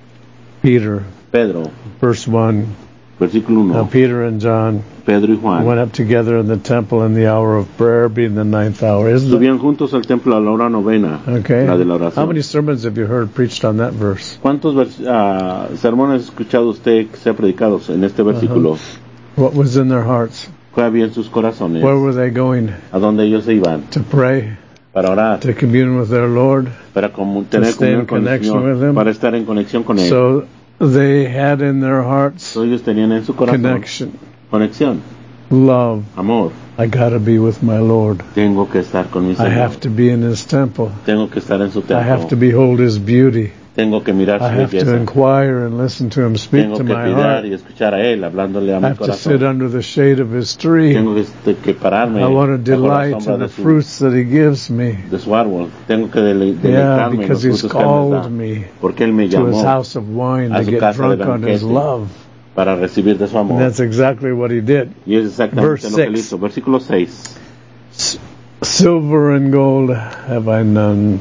Peter, Pedro, verse one. versículo Now uno. Peter and John Pedro y Juan went up together in the temple in the hour of prayer, being the ninth hour. Isn't it? subían juntos al templo a la hora novena, Okay. la de la How many oración. sermons have you heard preached on that verse? ¿Cuántos vers- ah, sermones ha escuchado usted que se ha predicado en este versículo? What was in their hearts? ¿Cuál había en sus corazones? Where were they going? ¿A dónde ellos se iban? To pray, Para orar, to commune with their Lord. para comu- tener stay in comunión con el connection with Señor, Him. para estar en conexión con Él. So they had in their hearts So, ellos tenían en su corazón connection, conexión, love. amor. I gotta be with my Lord. Tengo que estar con mi I Señor. have to be in His temple. Tengo que estar en su I have templo. to behold His beauty. Tengo que mirar I su have to belleza. inquire and listen to Him speak Tengo to que my cuidar heart. y escuchar a Él, hablándole a I mi have to sit corazón. under the shade of His tree. Tengo que, este, que pararme I want to bajo la delight sombra in de the su, fruits that He gives me. de su árbol. Tengo que dele, Yeah, deleitarme en los because He's frutos que Él me da. called me Porque Él me to His llamó house of wine a to su get casa de drunk on His banquete love. para recibir de su And amor. that's exactly what He did. Y es exactamente Verse lo que él six. hizo. Versículo seis. S- Silver and gold have I none.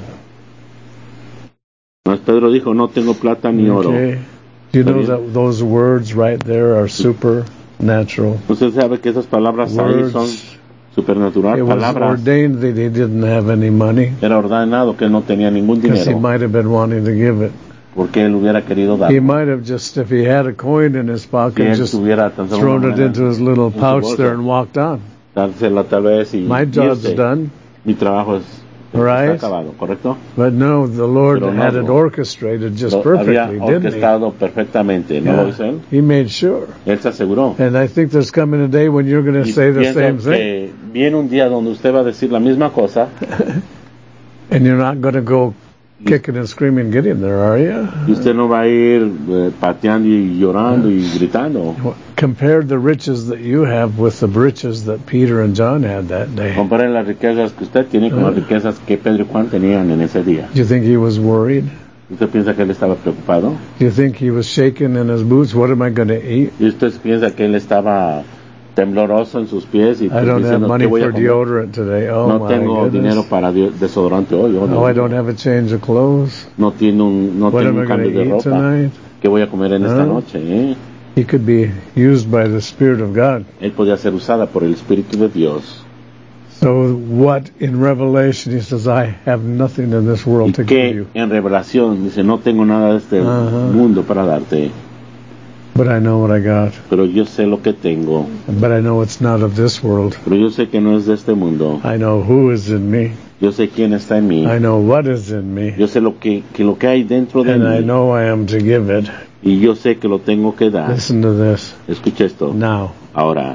Mas Pedro dijo, no tengo plata ni oro. Okay. Do you Está know bien. that those words right there are supernatural? Usted sabe que esas palabras ahí son Words. supernatural. It was Palabras. ordained that he didn't have any money Era ordenado que él no tenía ningún because he dinero. might have been wanting to give it. Porque él hubiera querido He darlo. might have just, if he had a coin in his Si pocket, él just tuviera tan solo thrown una it moneda into his little en su pouch bolsa, there and walked on. dársela tal vez y My job's irse. done. Mi trabajo es Right. está acabado, ¿correcto? But no, the Lord Pero no, had it no. orchestrated just Lo había perfectly, didn't he? orquestado perfectamente, ¿no lo hizo él? He made sure. Él se aseguró. And I think there's coming a day when you're going to Y say the pienso same thing. que viene un día donde usted va a decir la misma cosa And you're not going to go kicking and screaming getting there, are you? y usted no va a ir eh, pateando y llorando y gritando. Compare the riches that you have with the riches that Peter and John had that day. Comparen las riquezas que usted tiene con las riquezas que Pedro y Juan tenían en ese día. Do you think he was worried? ¿Usted piensa que él estaba preocupado? Do you think he was shaking in his boots? What am I going to eat? ¿Y usted piensa que él estaba tembloroso en sus pies y I don't have diciendo, money ¿qué voy a for comer? deodorant today. Oh No my tengo dinero goodness. para de- desodorante hoy. Oh, Oh, no, I don't have a change of clothes. no tiene un, no What tengo am I un going cambio to de eat ropa. tonight? ¿Qué voy a comer en esta Huh? noche? Eh? He could be used by the Spirit of God. Él podía ser usada por el Espíritu de Dios. So what in Revelation he says, I have nothing in this Y world to give que you, en Revelación dice, no tengo nada de este Ajá. mundo para darte, but I know what I got. pero yo sé lo que tengo, But I know it's not of this world. pero yo sé que no es de este mundo. I know who is in me. Yo sé quién está en mí. I know what is in me. Yo sé lo que, que lo que hay dentro de And I mí. know I am to give it. Y yo sé que lo tengo que dar. Listen to this. Escucha esto. Now, Ahora,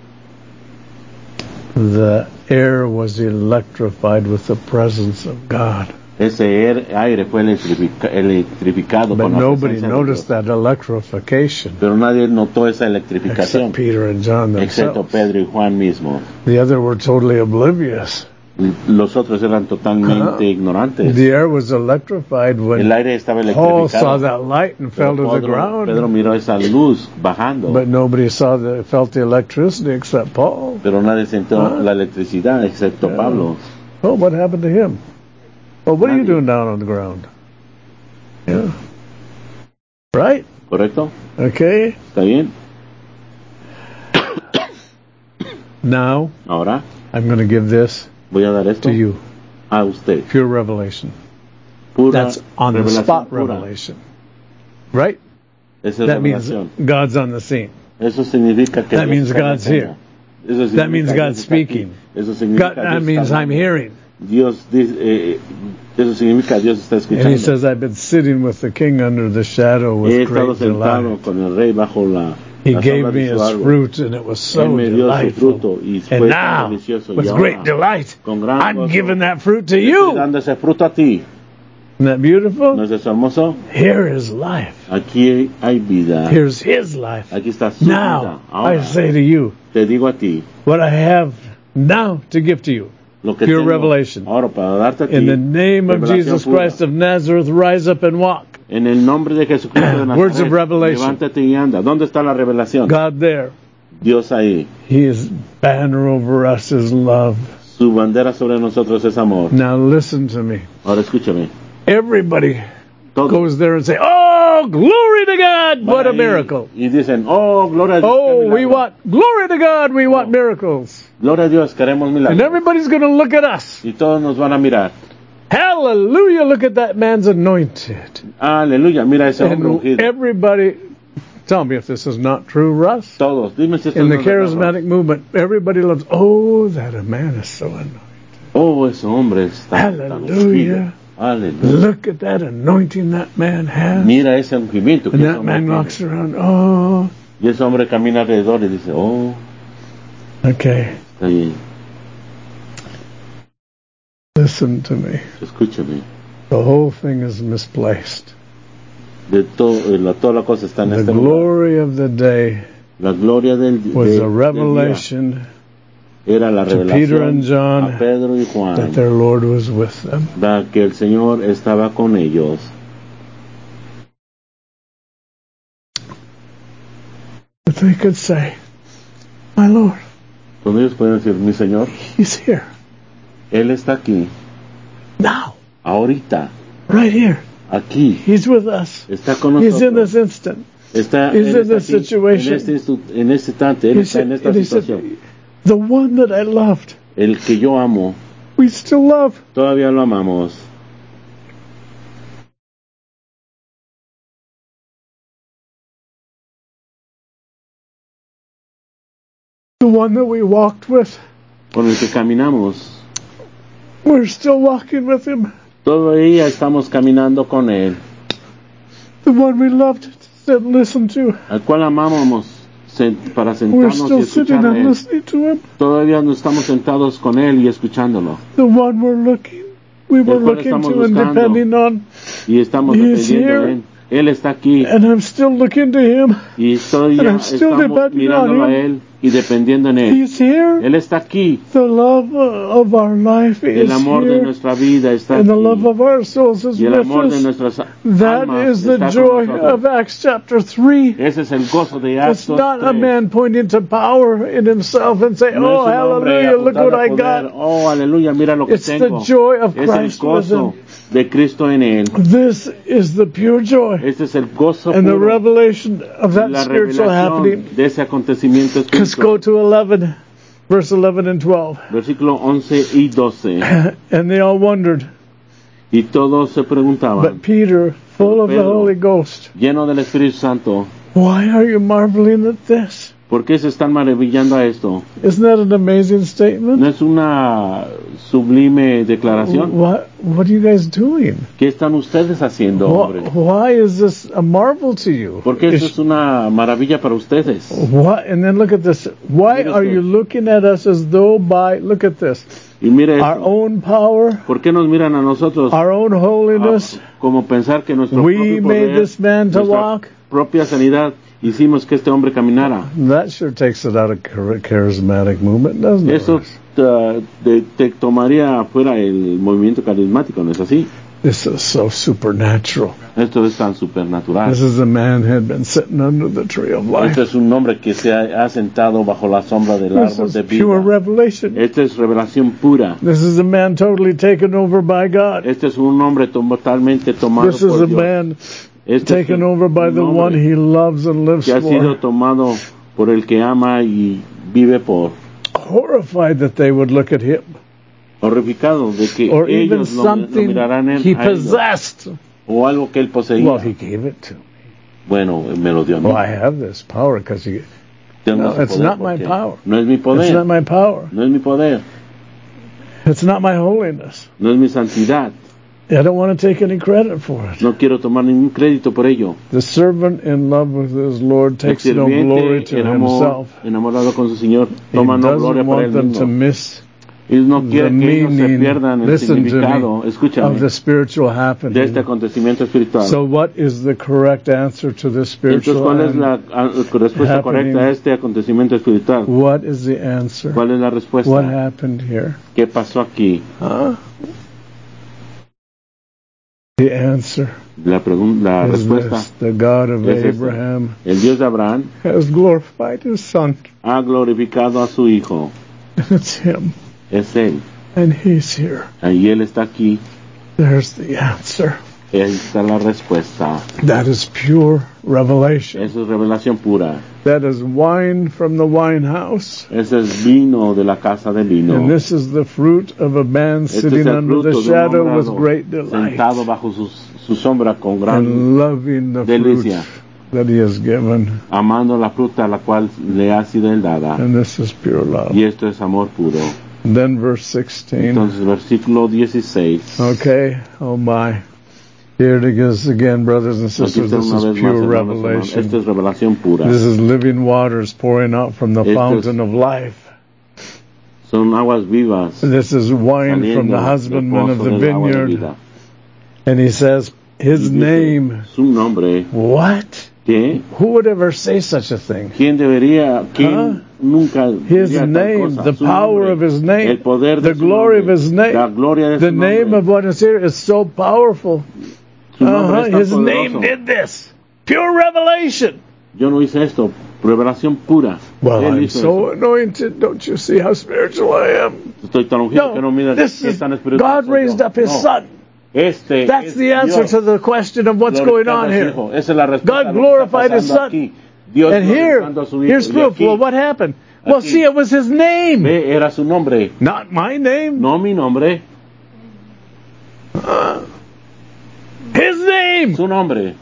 the air was electrified with the presence of God. ese air- aire fue electrifica- electrificado But con la nobody presencia de noticed Dios. that electrification Pero nadie notó esa electrificación, except Peter and John excepto themselves. Pedro y Juan mismo. The other were totally oblivious. Los otros eran totalmente Uh-huh. ignorantes. The air was electrified El when aire estaba Paul saw electrificado. that light and Pero fell to the Pedro, ground. Pedro miró esa luz bajando, But nobody saw the felt the electricity except Paul. pero nadie sintió Ah. la electricidad excepto Yeah. Pablo. Oh, what happened to him? Well, what are you Nadie. doing down on the ground? Yeah. Right? ¿Correcto? Okay. ¿Está bien? Now, Ahora I'm going to give this voy a dar esto to you. a usted. Pure revelation. Pura That's on the revelación spot pura. revelation. Right? Esa es That means revelación. God's on the scene. Eso significa que That Dios means está en God's escena. here. Eso significa That means Dios God's está aquí. speaking. Eso significa God, that Dios means está I'm hablando. hearing. Dios dice, eh, eso significa Dios está And escuchando. he says, I've been sitting with the king under the shadow He with estado great sentado delight. con el rey bajo la, He la gave sombra me de su his árbol. fruit, and it was so Él me dio su delightful. fruto y fue And tan now, delicioso. with Y great ahora, delight, con gran I'm gozo, giving that fruit to estoy you. dando ese fruto a ti. Isn't that beautiful? ¿No es eso hermoso? Here is life. Aquí hay vida. Here's his life. Aquí está su vida. Now, Ahora, I say to you, te digo a ti, what I have now to give to you. lo que Pure tengo revelation. ahora para darte a ti. In the name of revelación Jesus pura. Christ of Nazareth, rise up and walk. En el nombre de Jesucristo de Words of Nazaret, revelation. levántate y anda. ¿Dónde está la revelación? God there. Dios ahí. His banner over us is love. Su bandera sobre nosotros es amor. Now listen to me. Ahora escúchame. Everybody Todo. goes there and say, "Oh, glory to God! What a Van ahí miracle! Y dicen, oh, gloria a Dios. Oh, qué we milagro. want glory to God! We want miracles!" Gloria a Dios, queremos And milagros. everybody's going to look at us. Y todos nos van a mirar. Hallelujah! Look at that man's anointed. Aleluya, mira ese hombre And ungido. everybody, tell me if this is not true, Russ. Todos, dime si esto In no the es verdad. charismatic movement, everybody loves. Oh, that a man is so anointed. Oh, ese hombre está tan Hallelujah. ungido. Aleluya. Look at that anointing that man has. Mira ese ungimiento que And ese that hombre man tiene. walks around. Oh, Y ese hombre camina alrededor y dice, oh, okay. está bien, Listen to me. escúchame. The whole thing is misplaced. De todo, la, toda la cosa está en The este lugar. glory of the day La gloria del, was de- a del día revelation era la to Peter and revelación John a Pedro y Juan, that their Lord was with them. da que el Señor estaba con ellos. That they could say, "My Lord, Cuando ellos pueden decir, mi Señor, He's here Él está aquí, now, ahorita, right here. aquí, He's with us. está con He's in this nosotros. instant." Está, He's él in está this aquí, situation. En, este, instu- en este instante, Él He está said, en esta and he said, situación. "The one that I loved, El que yo amo, we still love." todavía lo amamos. The one that we walked with, Con el que caminamos, we're still walking with Him. todavía estamos caminando con Él. The one we loved said, "Listen to." Al cual amábamos sen- para We're sentarnos y still sitting escucharle. and listening to Him. Todavía no estamos sentados con Él y escuchándolo. The one we're looking, we were El cual looking estamos to and buscando. depending on. Y estamos He's dependiendo de here. Él. Él está aquí. And I'm still looking to Him. Y estoy And ya, I'm still estamos depending mirándolo on a Him. Él y dependiendo en Él. He's here. Él está aquí. The love of our life is El amor de here. nuestra vida está And the aquí. love of our souls is Y el with amor de us. nuestras That almas is the está joy con nosotros. of Acts chapter three. Ese es el gozo de It's Actos not a tres. man pointing to power in himself and say, No oh, es un hombre hallelujah, look apuntado what a I poder. got. Oh, aleluya, mira lo que It's the tengo. joy of Es el Christ with gozo him. de Cristo en él. This is the pure joy. Este es el gozo And the puro. revelation of that La spiritual happening. revelación de ese acontecimiento Let's go espiritual. to eleven, verse eleven and twelve. Versículo once y doce. And they all wondered. Y todos se preguntaban, But Peter, full of the Pedro, Holy Ghost, lleno del Espíritu Santo, why are you marveling at this? ¿por qué se están maravillando a esto? Isn't that an amazing statement? ¿No es una sublime declaración? What, what are you guys doing? ¿Qué están ustedes haciendo, Why, hombre? why is this a marvel to you? Porque eso Is- es una maravilla para ustedes. What? And then look at this. Why Mira are usted. you looking at us as though by, look at this, Y mire our esto. own power, ¿Por qué nos miran a nosotros our own holiness, ah, como pensar que nuestro we propio made poder, this man to nuestra walk? propia sanidad, hicimos que este hombre caminara? That sure takes it out of char- charismatic movement, doesn't it? Eso te, te- te tomaría fuera el movimiento carismático, ¿no es así? This is so supernatural. Esto es tan supernatural. This is a man who had been sitting under the tree of life. Este es un hombre que se ha, ha sentado bajo la sombra del This árbol is de pure vida. revelation. Esta es revelación pura. This is a man totally taken over by God. Este es un hombre totalmente tomado This is por a Dios. man Este es taken un over by the hombre one he loves and lives que ha sido for. tomado por el que ama y vive por. Horrified that they would look at him. Horrificado de que Or even ellos lo, lo something mirarán en, he a ellos. possessed. O algo que él poseía. Well, he gave it to me. Bueno, me lo dio a mí. Well, I have this power because he. Tengo No, ese it's poder not my porque power. No es mi It's poder. not my power. No es mi poder. It's not my holiness. No es mi santidad. I don't want to take any credit for it. No quiero tomar ningún crédito por ello. The servant in love with his Lord El takes no glory sirviente to en amor, himself. enamorado con su Señor, He toma no gloria doesn't para él want them to mismo. miss Y no quiere the que ellos se meaning, pierdan el listen to significado, me, escúchame, of the spiritual de este happening. acontecimiento espiritual. So what is the correct answer to this Entonces, spiritual ¿cuál es la happening? a- respuesta happening. correcta a este acontecimiento espiritual? What is the answer? ¿Cuál es la respuesta? What happened here? ¿Qué pasó aquí? Huh? The answer La, pregun- la is respuesta this. The God of es esta. Abraham El Dios de Abraham has glorified his son. ha glorificado a su Hijo. It's him. Es Él. And he's here. Y Él está aquí. There's the answer. Ahí está la respuesta. That is pure revelation. Esa es revelación pura. That is wine from the wine house. Ese es vino de la casa de vino. And this is the fruit of a man Este es sitting el under fruto the de un shadow hombre with great delight sentado bajo su, su sombra con gran and loving the fruit delicia, that he has given. amando la fruta a la cual le ha sido él dada. And this is pure love. Y esto es amor puro. And then verse sixteen. Entonces, versículo dieciséis. Okay, oh my. Here it is again, brothers and Aquí sisters. está This una is vez más, pure hermanos, hermanos. revelation. Esto es revelación pura. This is living waters pouring out from the Esto es- fountain of life. Son aguas vivas. This is wine from saliendo the del husbandman of pozo the del agua de vineyard. vida. And he says, his Y dice, name. Su nombre. What? ¿Qué? Who would ever say such a thing? ¿Quién debería, quién Huh? nunca His diría tal name, cosa? the Su power nombre, of his name, el poder de the su glory nombre, of his name, la gloria de the su name nombre. of what is here is so powerful. Su nombre Uh-huh, es tan his poderoso. name did this. Pure revelation. Yo no hice esto, revelación pura. Well, Él I'm hizo so eso. anointed. Don't you see how spiritual I am? Estoy tan ungido que no No, mira this qué is tan espiritual God soy raised yo. up his No. son. Este That's es the answer Dios to the question of what's going glorificando on a su here. Hijo. Esa es la respuesta God a lo que está glorified his pasando son. aquí. Dios And here, glorificando a su Hijo. here's Y proof. aquí, Well, what happened? Well, aquí. see, it was his name, ve, era su nombre, not my name. no mi nombre, His name. su nombre.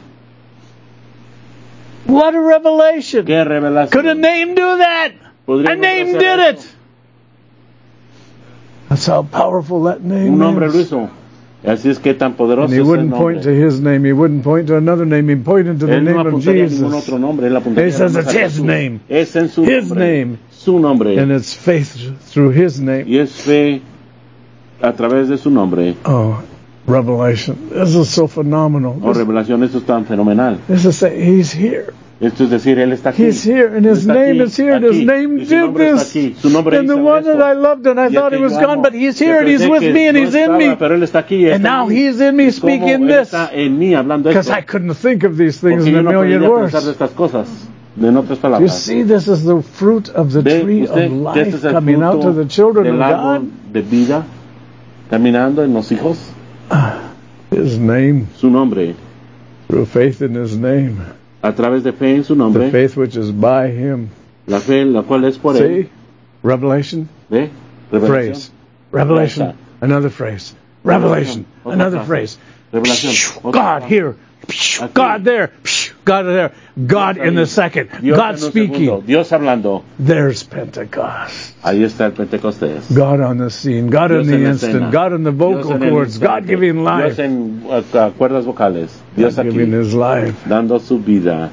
What a revelation. Qué revelación. Could a name do that? Podría A name hacer did eso. it. That's how powerful that name Un hombre lo is. hizo. Así es que tan poderoso And he es el wouldn't point to nombre. his name. He wouldn't point to another name. He pointed to the Él no name of apuntaría a ningún Jesus. otro nombre, él apuntaría He says nada más it's a his Jesús. name. Es en su His nombre, name. su nombre, And it's faith through his name. y es fe a través de su nombre. Oh, Revelation. This is so phenomenal. Oh, This, revelación, esto es tan fenomenal. this is say, He's here. Esto es decir, Él está aquí. He's here, and His Él está name aquí, is here, and aquí, His name y su did nombre está this. aquí, su nombre And the hizo one esto. that I loved, and I Y thought el He que was yo gone, amo, but He's que here, and He's pensé with que me, and no He's in estaba, me. pero Él está aquí, está And now en mí. He's in me Y cómo speaking Él this. está en mí hablando Because esto. I couldn't think of these things Porque in yo a no million podría pensar de words. estas cosas. En otras You palabras, see, this is the fruit of the ve tree usted of que este es life el coming out to fruto the children of del árbol God. de vida caminando en los hijos. His name, Su nombre, through faith in His name, a través de fe en su the nombre, faith which is by Him. la fe la cual es por Él. See? Revelation, ¿Ve? phrase. Revelation, another phrase. Revelation, Otra another frase. phrase. Revelación, otra God frase. here. God there. God there. God in the second. Dios God en un speaking. segundo. Dios hablando. There's Pentecost. Ahí está el Pentecostés. God on the scene. God Dios in en the la instant. escena. God in the Dios vocal en el cords. God instante. giving life. Dios en uh, cuerdas vocales. Dios God aquí giving His life. dando su vida.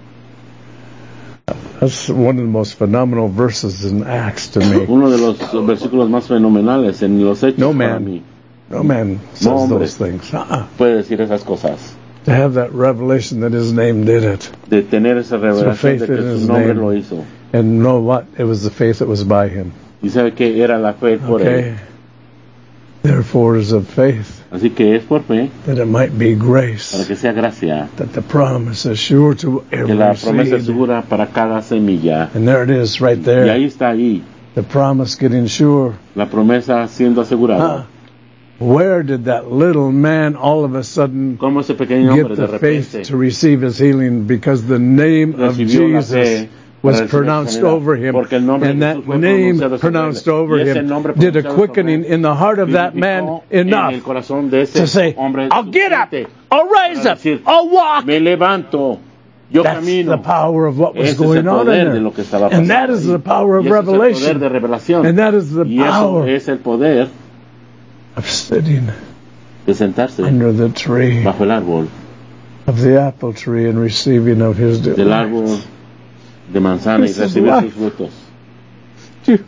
That's one of the most phenomenal verses in Acts to me. Uno de los versículos más fenomenales en los hechos No para man. mí. No man says No hombre. those things. Uh-uh. Puede decir esas cosas. To have that revelation that His name did it. De tener esa revelación faith de que in His su nombre name. lo hizo. And know what? It was the faith that was by Him. Y sabe que era la fe por Okay? Él. Therefore it is of faith, Así que es por fe, that it might be para grace, que sea gracia, that the promise is sure to que every la promesa es seed. segura para cada semilla. And there it is right Y there. ahí está ahí, The promise getting sure. la promesa siendo asegurada. Huh? Where did that little man all of a sudden Como ese pequeño get hombre de the faith repente to receive his healing? Because the name of recibió la Jesus fe was para recibir pronounced sanidad, over him, porque el nombre and de that Jesús fue name pronunciado sobre pronounced él. over Y ese him nombre did a pronunciado quickening sobre él in the heart of that vivificó man en enough el corazón de ese to say, hombre I'll get up, suficiente I'll rise para up, decir, I'll walk. me levanto, yo That's camino. the power of what was Ese es going el on poder in de lo que there. estaba And that pasando is ahí. the power of Y ese es el poder revelation. de revelación. And that is the Y eso power es el poder of sitting de sentarse under the tree bajo el árbol, of the apple tree and receiving of His del delight. árbol de manzana y This is recibir life. sus frutos. You-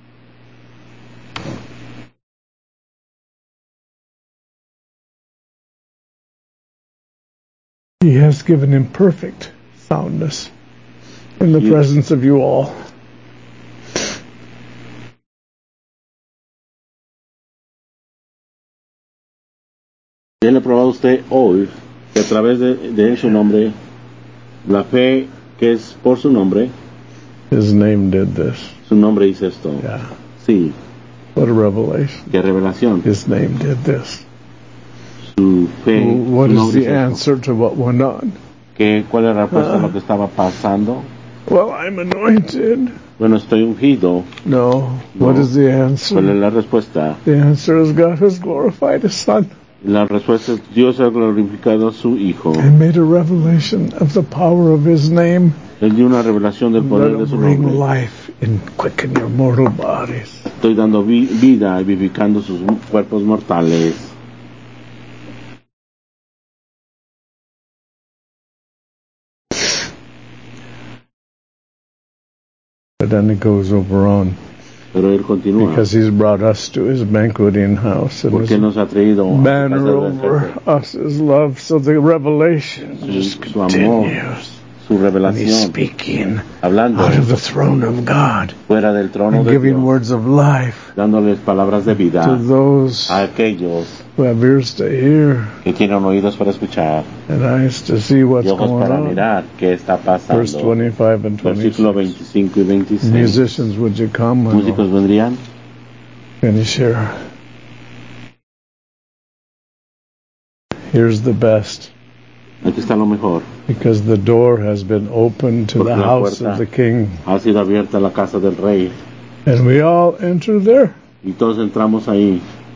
He has given him perfect soundness in the Yes. presence of you all. Él ha probado usted hoy que a través de, de su nombre, la fe que es por su nombre, His name did this. su nombre hizo esto. Yeah. Sí, What a revelation. qué revelación. His name did this. Su fe, What su is nombre the hizo esto. answer to what went on? ¿Qué, ¿Cuál es la respuesta a lo que estaba pasando? Well, I'm anointed. Bueno, estoy ungido. No. What No. is the ¿Cuál es answer? la respuesta? The answer is God has glorified His Son La respuesta es Dios ha glorificado a su Hijo. and made a revelation of the power of His name. Él dio una revelación del Let poder de Him su bring nombre. life and quicken your mortal bodies. Estoy dando vi- vida y vivificando sus cuerpos mortales. But then it goes over on. Pero Él continúa. Because He's brought us to His banqueting house, and Porque His nos ha traído a su banner casa del over jefe. us is love. So the revelation Su, just su amor, continues. su And He's revelación, speaking hablando out of the throne of God fuera del trono and de giving Dios, words of life dándoles palabras de vida to those a aquellos who have ears to hear que tienen oídos para escuchar and eyes to see what's y ojos going para on. mirar qué está Verse pasando. twenty-five and Versículo twenty-six. veinticinco y veintiséis. Musicians, would you come? and Músicos vendrían. finish here. Here's the best. Aquí está lo mejor. Because the door has been opened to Porque the la house puerta of the King. ha sido abierta la casa del rey And we all enter there y todos entramos ahí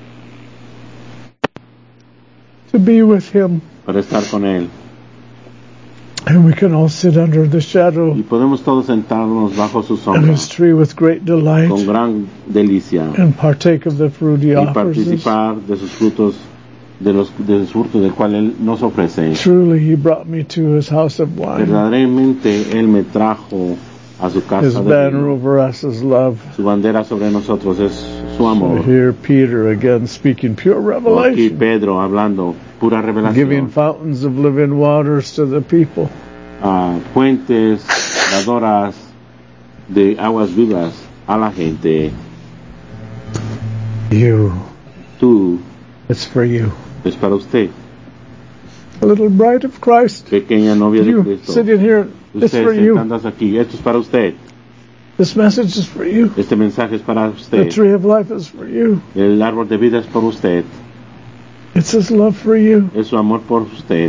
to be with Him. para estar con él And we can all sit under the shadow y podemos todos sentarnos bajo su of sombra His tree with great con delight gran delicia and partake of the fruit He y offers us. participar de sus frutos, de los de sus frutos del cual él nos ofrece. Truly, He brought me to His house of wine. Verdaderamente él me trajo a su His casa de banner vino. over us is love. Su bandera sobre nosotros es su amor. So here Peter again speaking pure Aquí revelation, Pedro hablando pura giving revelación, fountains of living waters to the people. a fuentes dadoras de aguas vivas a la gente. You, Tú, it's for you. es para usted, A little bride of Christ, pequeña novia de you Cristo. sitting here, it's Usted for you. sentándose aquí, esto es para usted. This message is for you. Este mensaje es para The usted. tree of life is for you. El árbol de vida es por usted. It's His love for you. Es su amor por usted.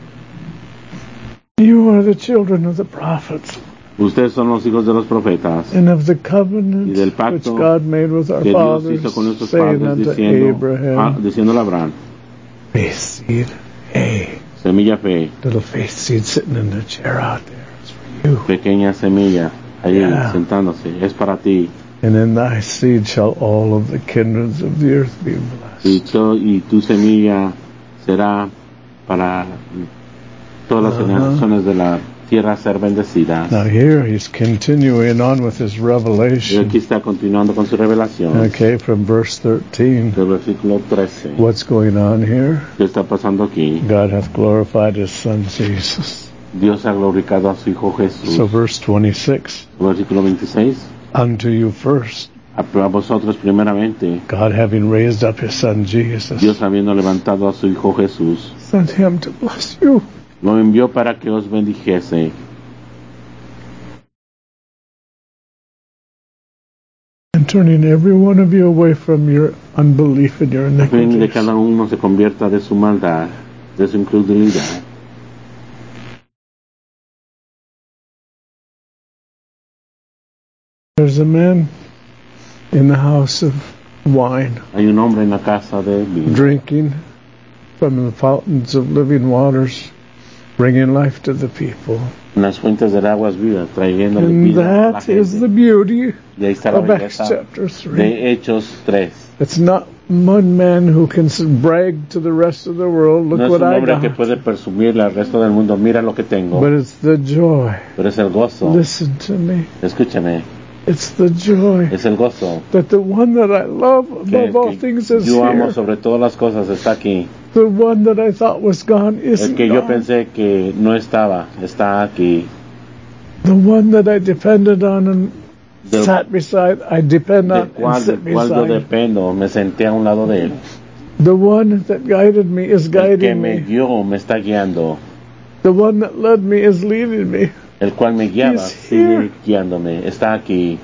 You are the children of the prophets Ustedes son los hijos de los profetas and of the covenant y del which pacto God made with our que Dios fathers, hizo con nuestros saying padres unto diciendo, Abraham, a, diciéndole a Abraham, faith seed, hey, semilla fe, little faith seed sitting in the chair out there. It's for you. pequeña semilla, ahí Yeah. sentándose, es para ti. And in thy seed shall all of the kindreds of the earth be Y, blessed. to, y tu semilla será para todas las Uh-huh. generaciones de la tierra ser bendecidas. Now here he's continuing on with his Y revelation. aquí está continuando con su revelación. Okay, from verse thirteen. Del versículo trece. What's going on here? ¿Qué está pasando aquí? God hath glorified his son Jesus. Dios ha glorificado a su Hijo Jesús. So verse twenty-six. Versículo veintiséis. Unto you first, A a vosotros primeramente, God having raised up his son Jesus, Dios habiendo levantado a su Hijo Jesús, sent him to bless you. lo envió para que os bendijese, And turning every one of you away from your unbelief and your a fin de iniquities. cada uno se convierta de su maldad, de su incredulidad. There's a man in the house of wine, Hay un hombre en la casa de vino, drinking from the fountains of living waters, bringing life to the people. en las fuentes de aguas vivas, trayéndole And vida a la that is the gente. beauty Y ahí está la of Acts belleza chapter three. de Hechos tres. It's not one man who can s- brag to the rest of the world, look No es what un I hombre que got. puede presumirle al resto del mundo, mira lo que tengo, But it's the joy. pero es el gozo. Listen to me. Escúchame, It's the joy es el gozo. that the one that I love Que, above all que things is yo amo here. sobre todas las cosas, está aquí. The one that I thought was gone El isn't que yo gone. pensé que no estaba, está aquí. The one that I depended on and Del, sat beside, I depend del on cual, and del sit cual yo beside. dependo, me senté a un lado de él. The one that guided me is El que guiding me me. guió me está guiando. The one that led me is leading me. El cual me guiaba He's sigue here. guiándome, está aquí.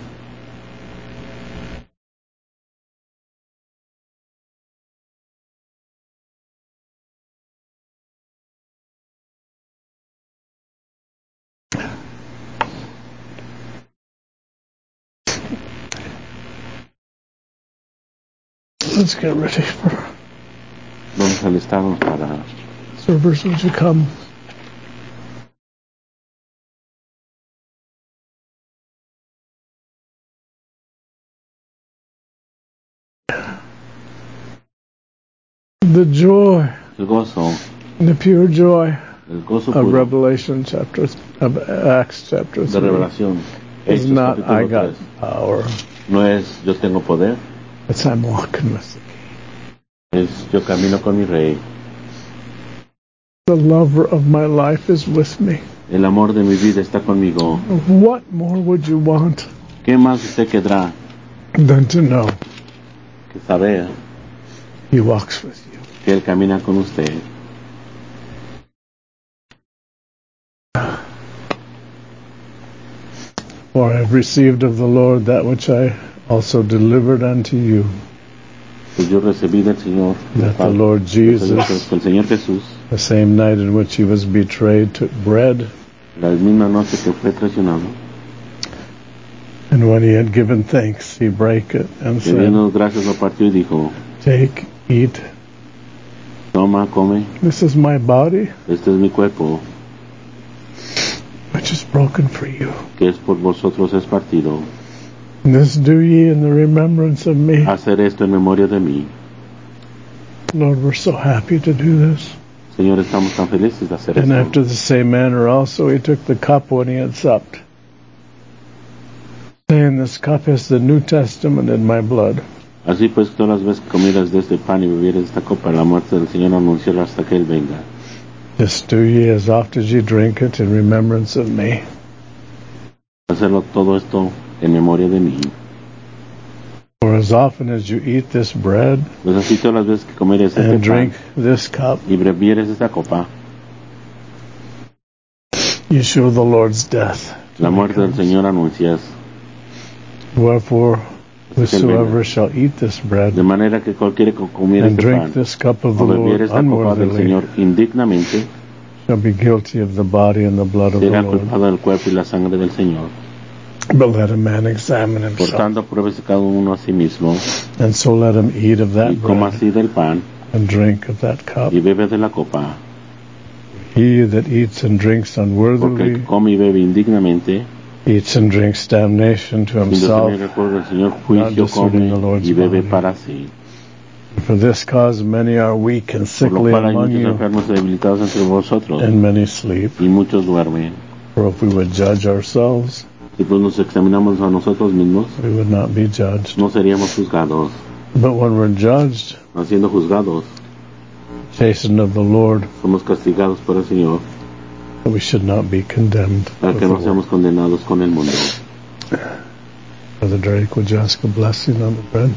Let's get ready for Vamos al estado para servers. Would you come? The joy, el gozo, the pure joy el gozo of puro Revelation chapter, of Acts chapter de three revelación. is Hechos not I capítulo got tres. power. No es yo tengo poder, It's I'm walking with the King. es yo camino con mi rey. The lover of my life is with me. El amor de mi vida está conmigo. What more would you want ¿Qué más usted querrá than to know que saber He walks with you? que Él camina con usted? For I have received of the Lord that which I also delivered unto you, Pues yo recibí del Señor, that the del Lord Señor, Jesus, que el Señor Jesús, the same night in which he was betrayed, took bread, la misma noche que fue traicionado, and when he had given thanks, he brake it and le said, dio gracias, lo partió y dijo, Take, eat, toma, come, this is my body, este es mi cuerpo, which is broken for you. que es por vosotros es partido. This do ye in the remembrance of me. Hacer esto en memoria de mí. Lord, we're so happy to do this. Señor, estamos tan felices de hacer And esto. after the same manner also he took the cup when he had supped, saying, This cup is the New Testament in my blood. Así pues, todas las veces que comieras de este pan y bebieras de esta copa, la muerte del Señor anunciará hasta que Él venga. This do ye as oft as ye drink it in remembrance of me. Hacerlo todo esto en memoria de mí. For as often as you eat this bread Pues así todas las veces que comieres este and drink pan this cup, y bebieres esta copa, you show the Lord's death. la muerte del Señor anuncias. Wherefore, whosoever shall eat this bread De manera que cualquiera que comiera and este drink pan this cup of the o bebiera Lord esta copa del unworthily Señor indignamente, shall be guilty of the body and the blood of the será Lord. culpado del cuerpo y la sangre del Señor. But let a man examine Por himself, tanto, pruébese cada uno a sí mismo and so let him eat of that y coma bread así del pan and drink of that cup. y bebe de la copa. He that eats and drinks Porque el unworthily que come y bebe indignamente, eats and drinks damnation to sin himself. tener recuerdo del Señor, not juicio discerning come the Lord's y bebe body. para sí. For this cause many are weak and Por lo sickly cual hay among muchos you, enfermos y debilitados entre vosotros, and many sleep. y muchos duermen. For if we would judge ourselves, Si pues nos examinamos a nosotros mismos, we would not be judged. no seríamos juzgados. But when we're judged, No siendo juzgados, chastened of the Lord, somos castigados por el Señor, that we should not be condemned. para que with no the seamos condenados con el mundo. world. Brother Derek, would you ask a blessing on the bread?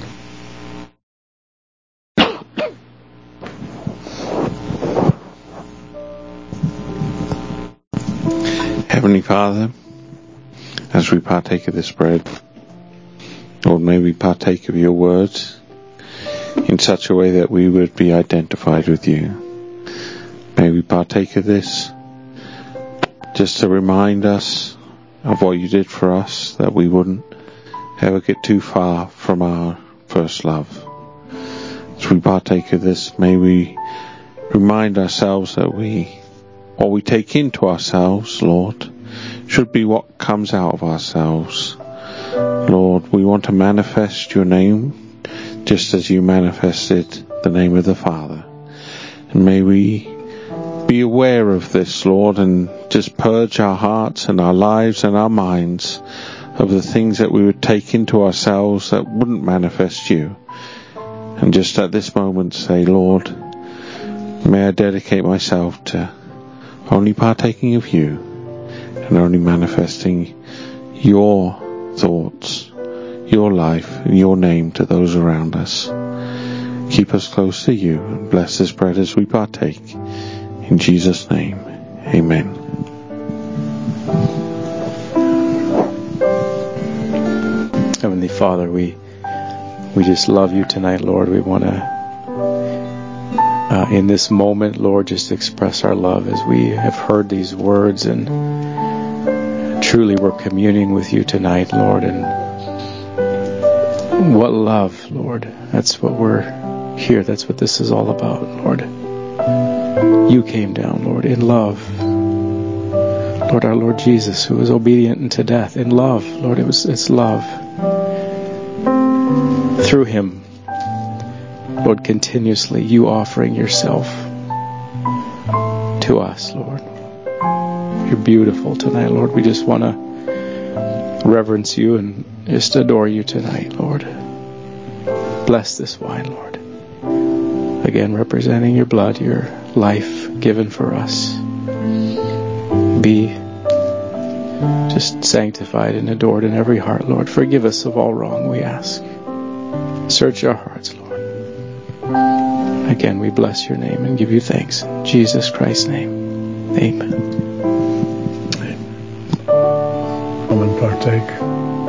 Heavenly Father, as we partake of this bread, Lord, may we partake of your words in such a way that we would be identified with you. May we partake of this just to remind us of what you did for us, that we wouldn't ever get too far from our first love. As we partake of this, may we remind ourselves that we, what we take into ourselves, Lord, should be what comes out of ourselves. Lord, we want to manifest your name just as you manifested the name of the Father. And may we be aware of this, Lord, and just purge our hearts and our lives and our minds of the things that we would take into ourselves that wouldn't manifest you. And just at this moment say, Lord, may I dedicate myself to only partaking of you and only manifesting your thoughts, your life, your name to those around us. Keep us close to you and bless this bread as we partake. In Jesus' name, amen. Heavenly Father, we we just love you tonight, Lord. We want to, uh, in this moment, Lord, just express our love as we have heard these words, and truly we're communing with you tonight, Lord. And what love, Lord. That's what we're here. That's what this is all about, Lord. You came down, Lord, in love. Lord, our Lord Jesus, who was obedient unto death, in love, Lord, it was it's love. Through him, Lord, continuously you offering yourself to us, Lord. You're beautiful tonight, Lord. We just want to reverence you and just adore you tonight, Lord. Bless this wine, Lord. Again, representing your blood, your life given for us. Be just sanctified and adored in every heart, Lord. Forgive us of all wrong, we ask. Search our hearts, Lord. Again, we bless your name and give you thanks. In Jesus Christ's name, amen. Come and partake.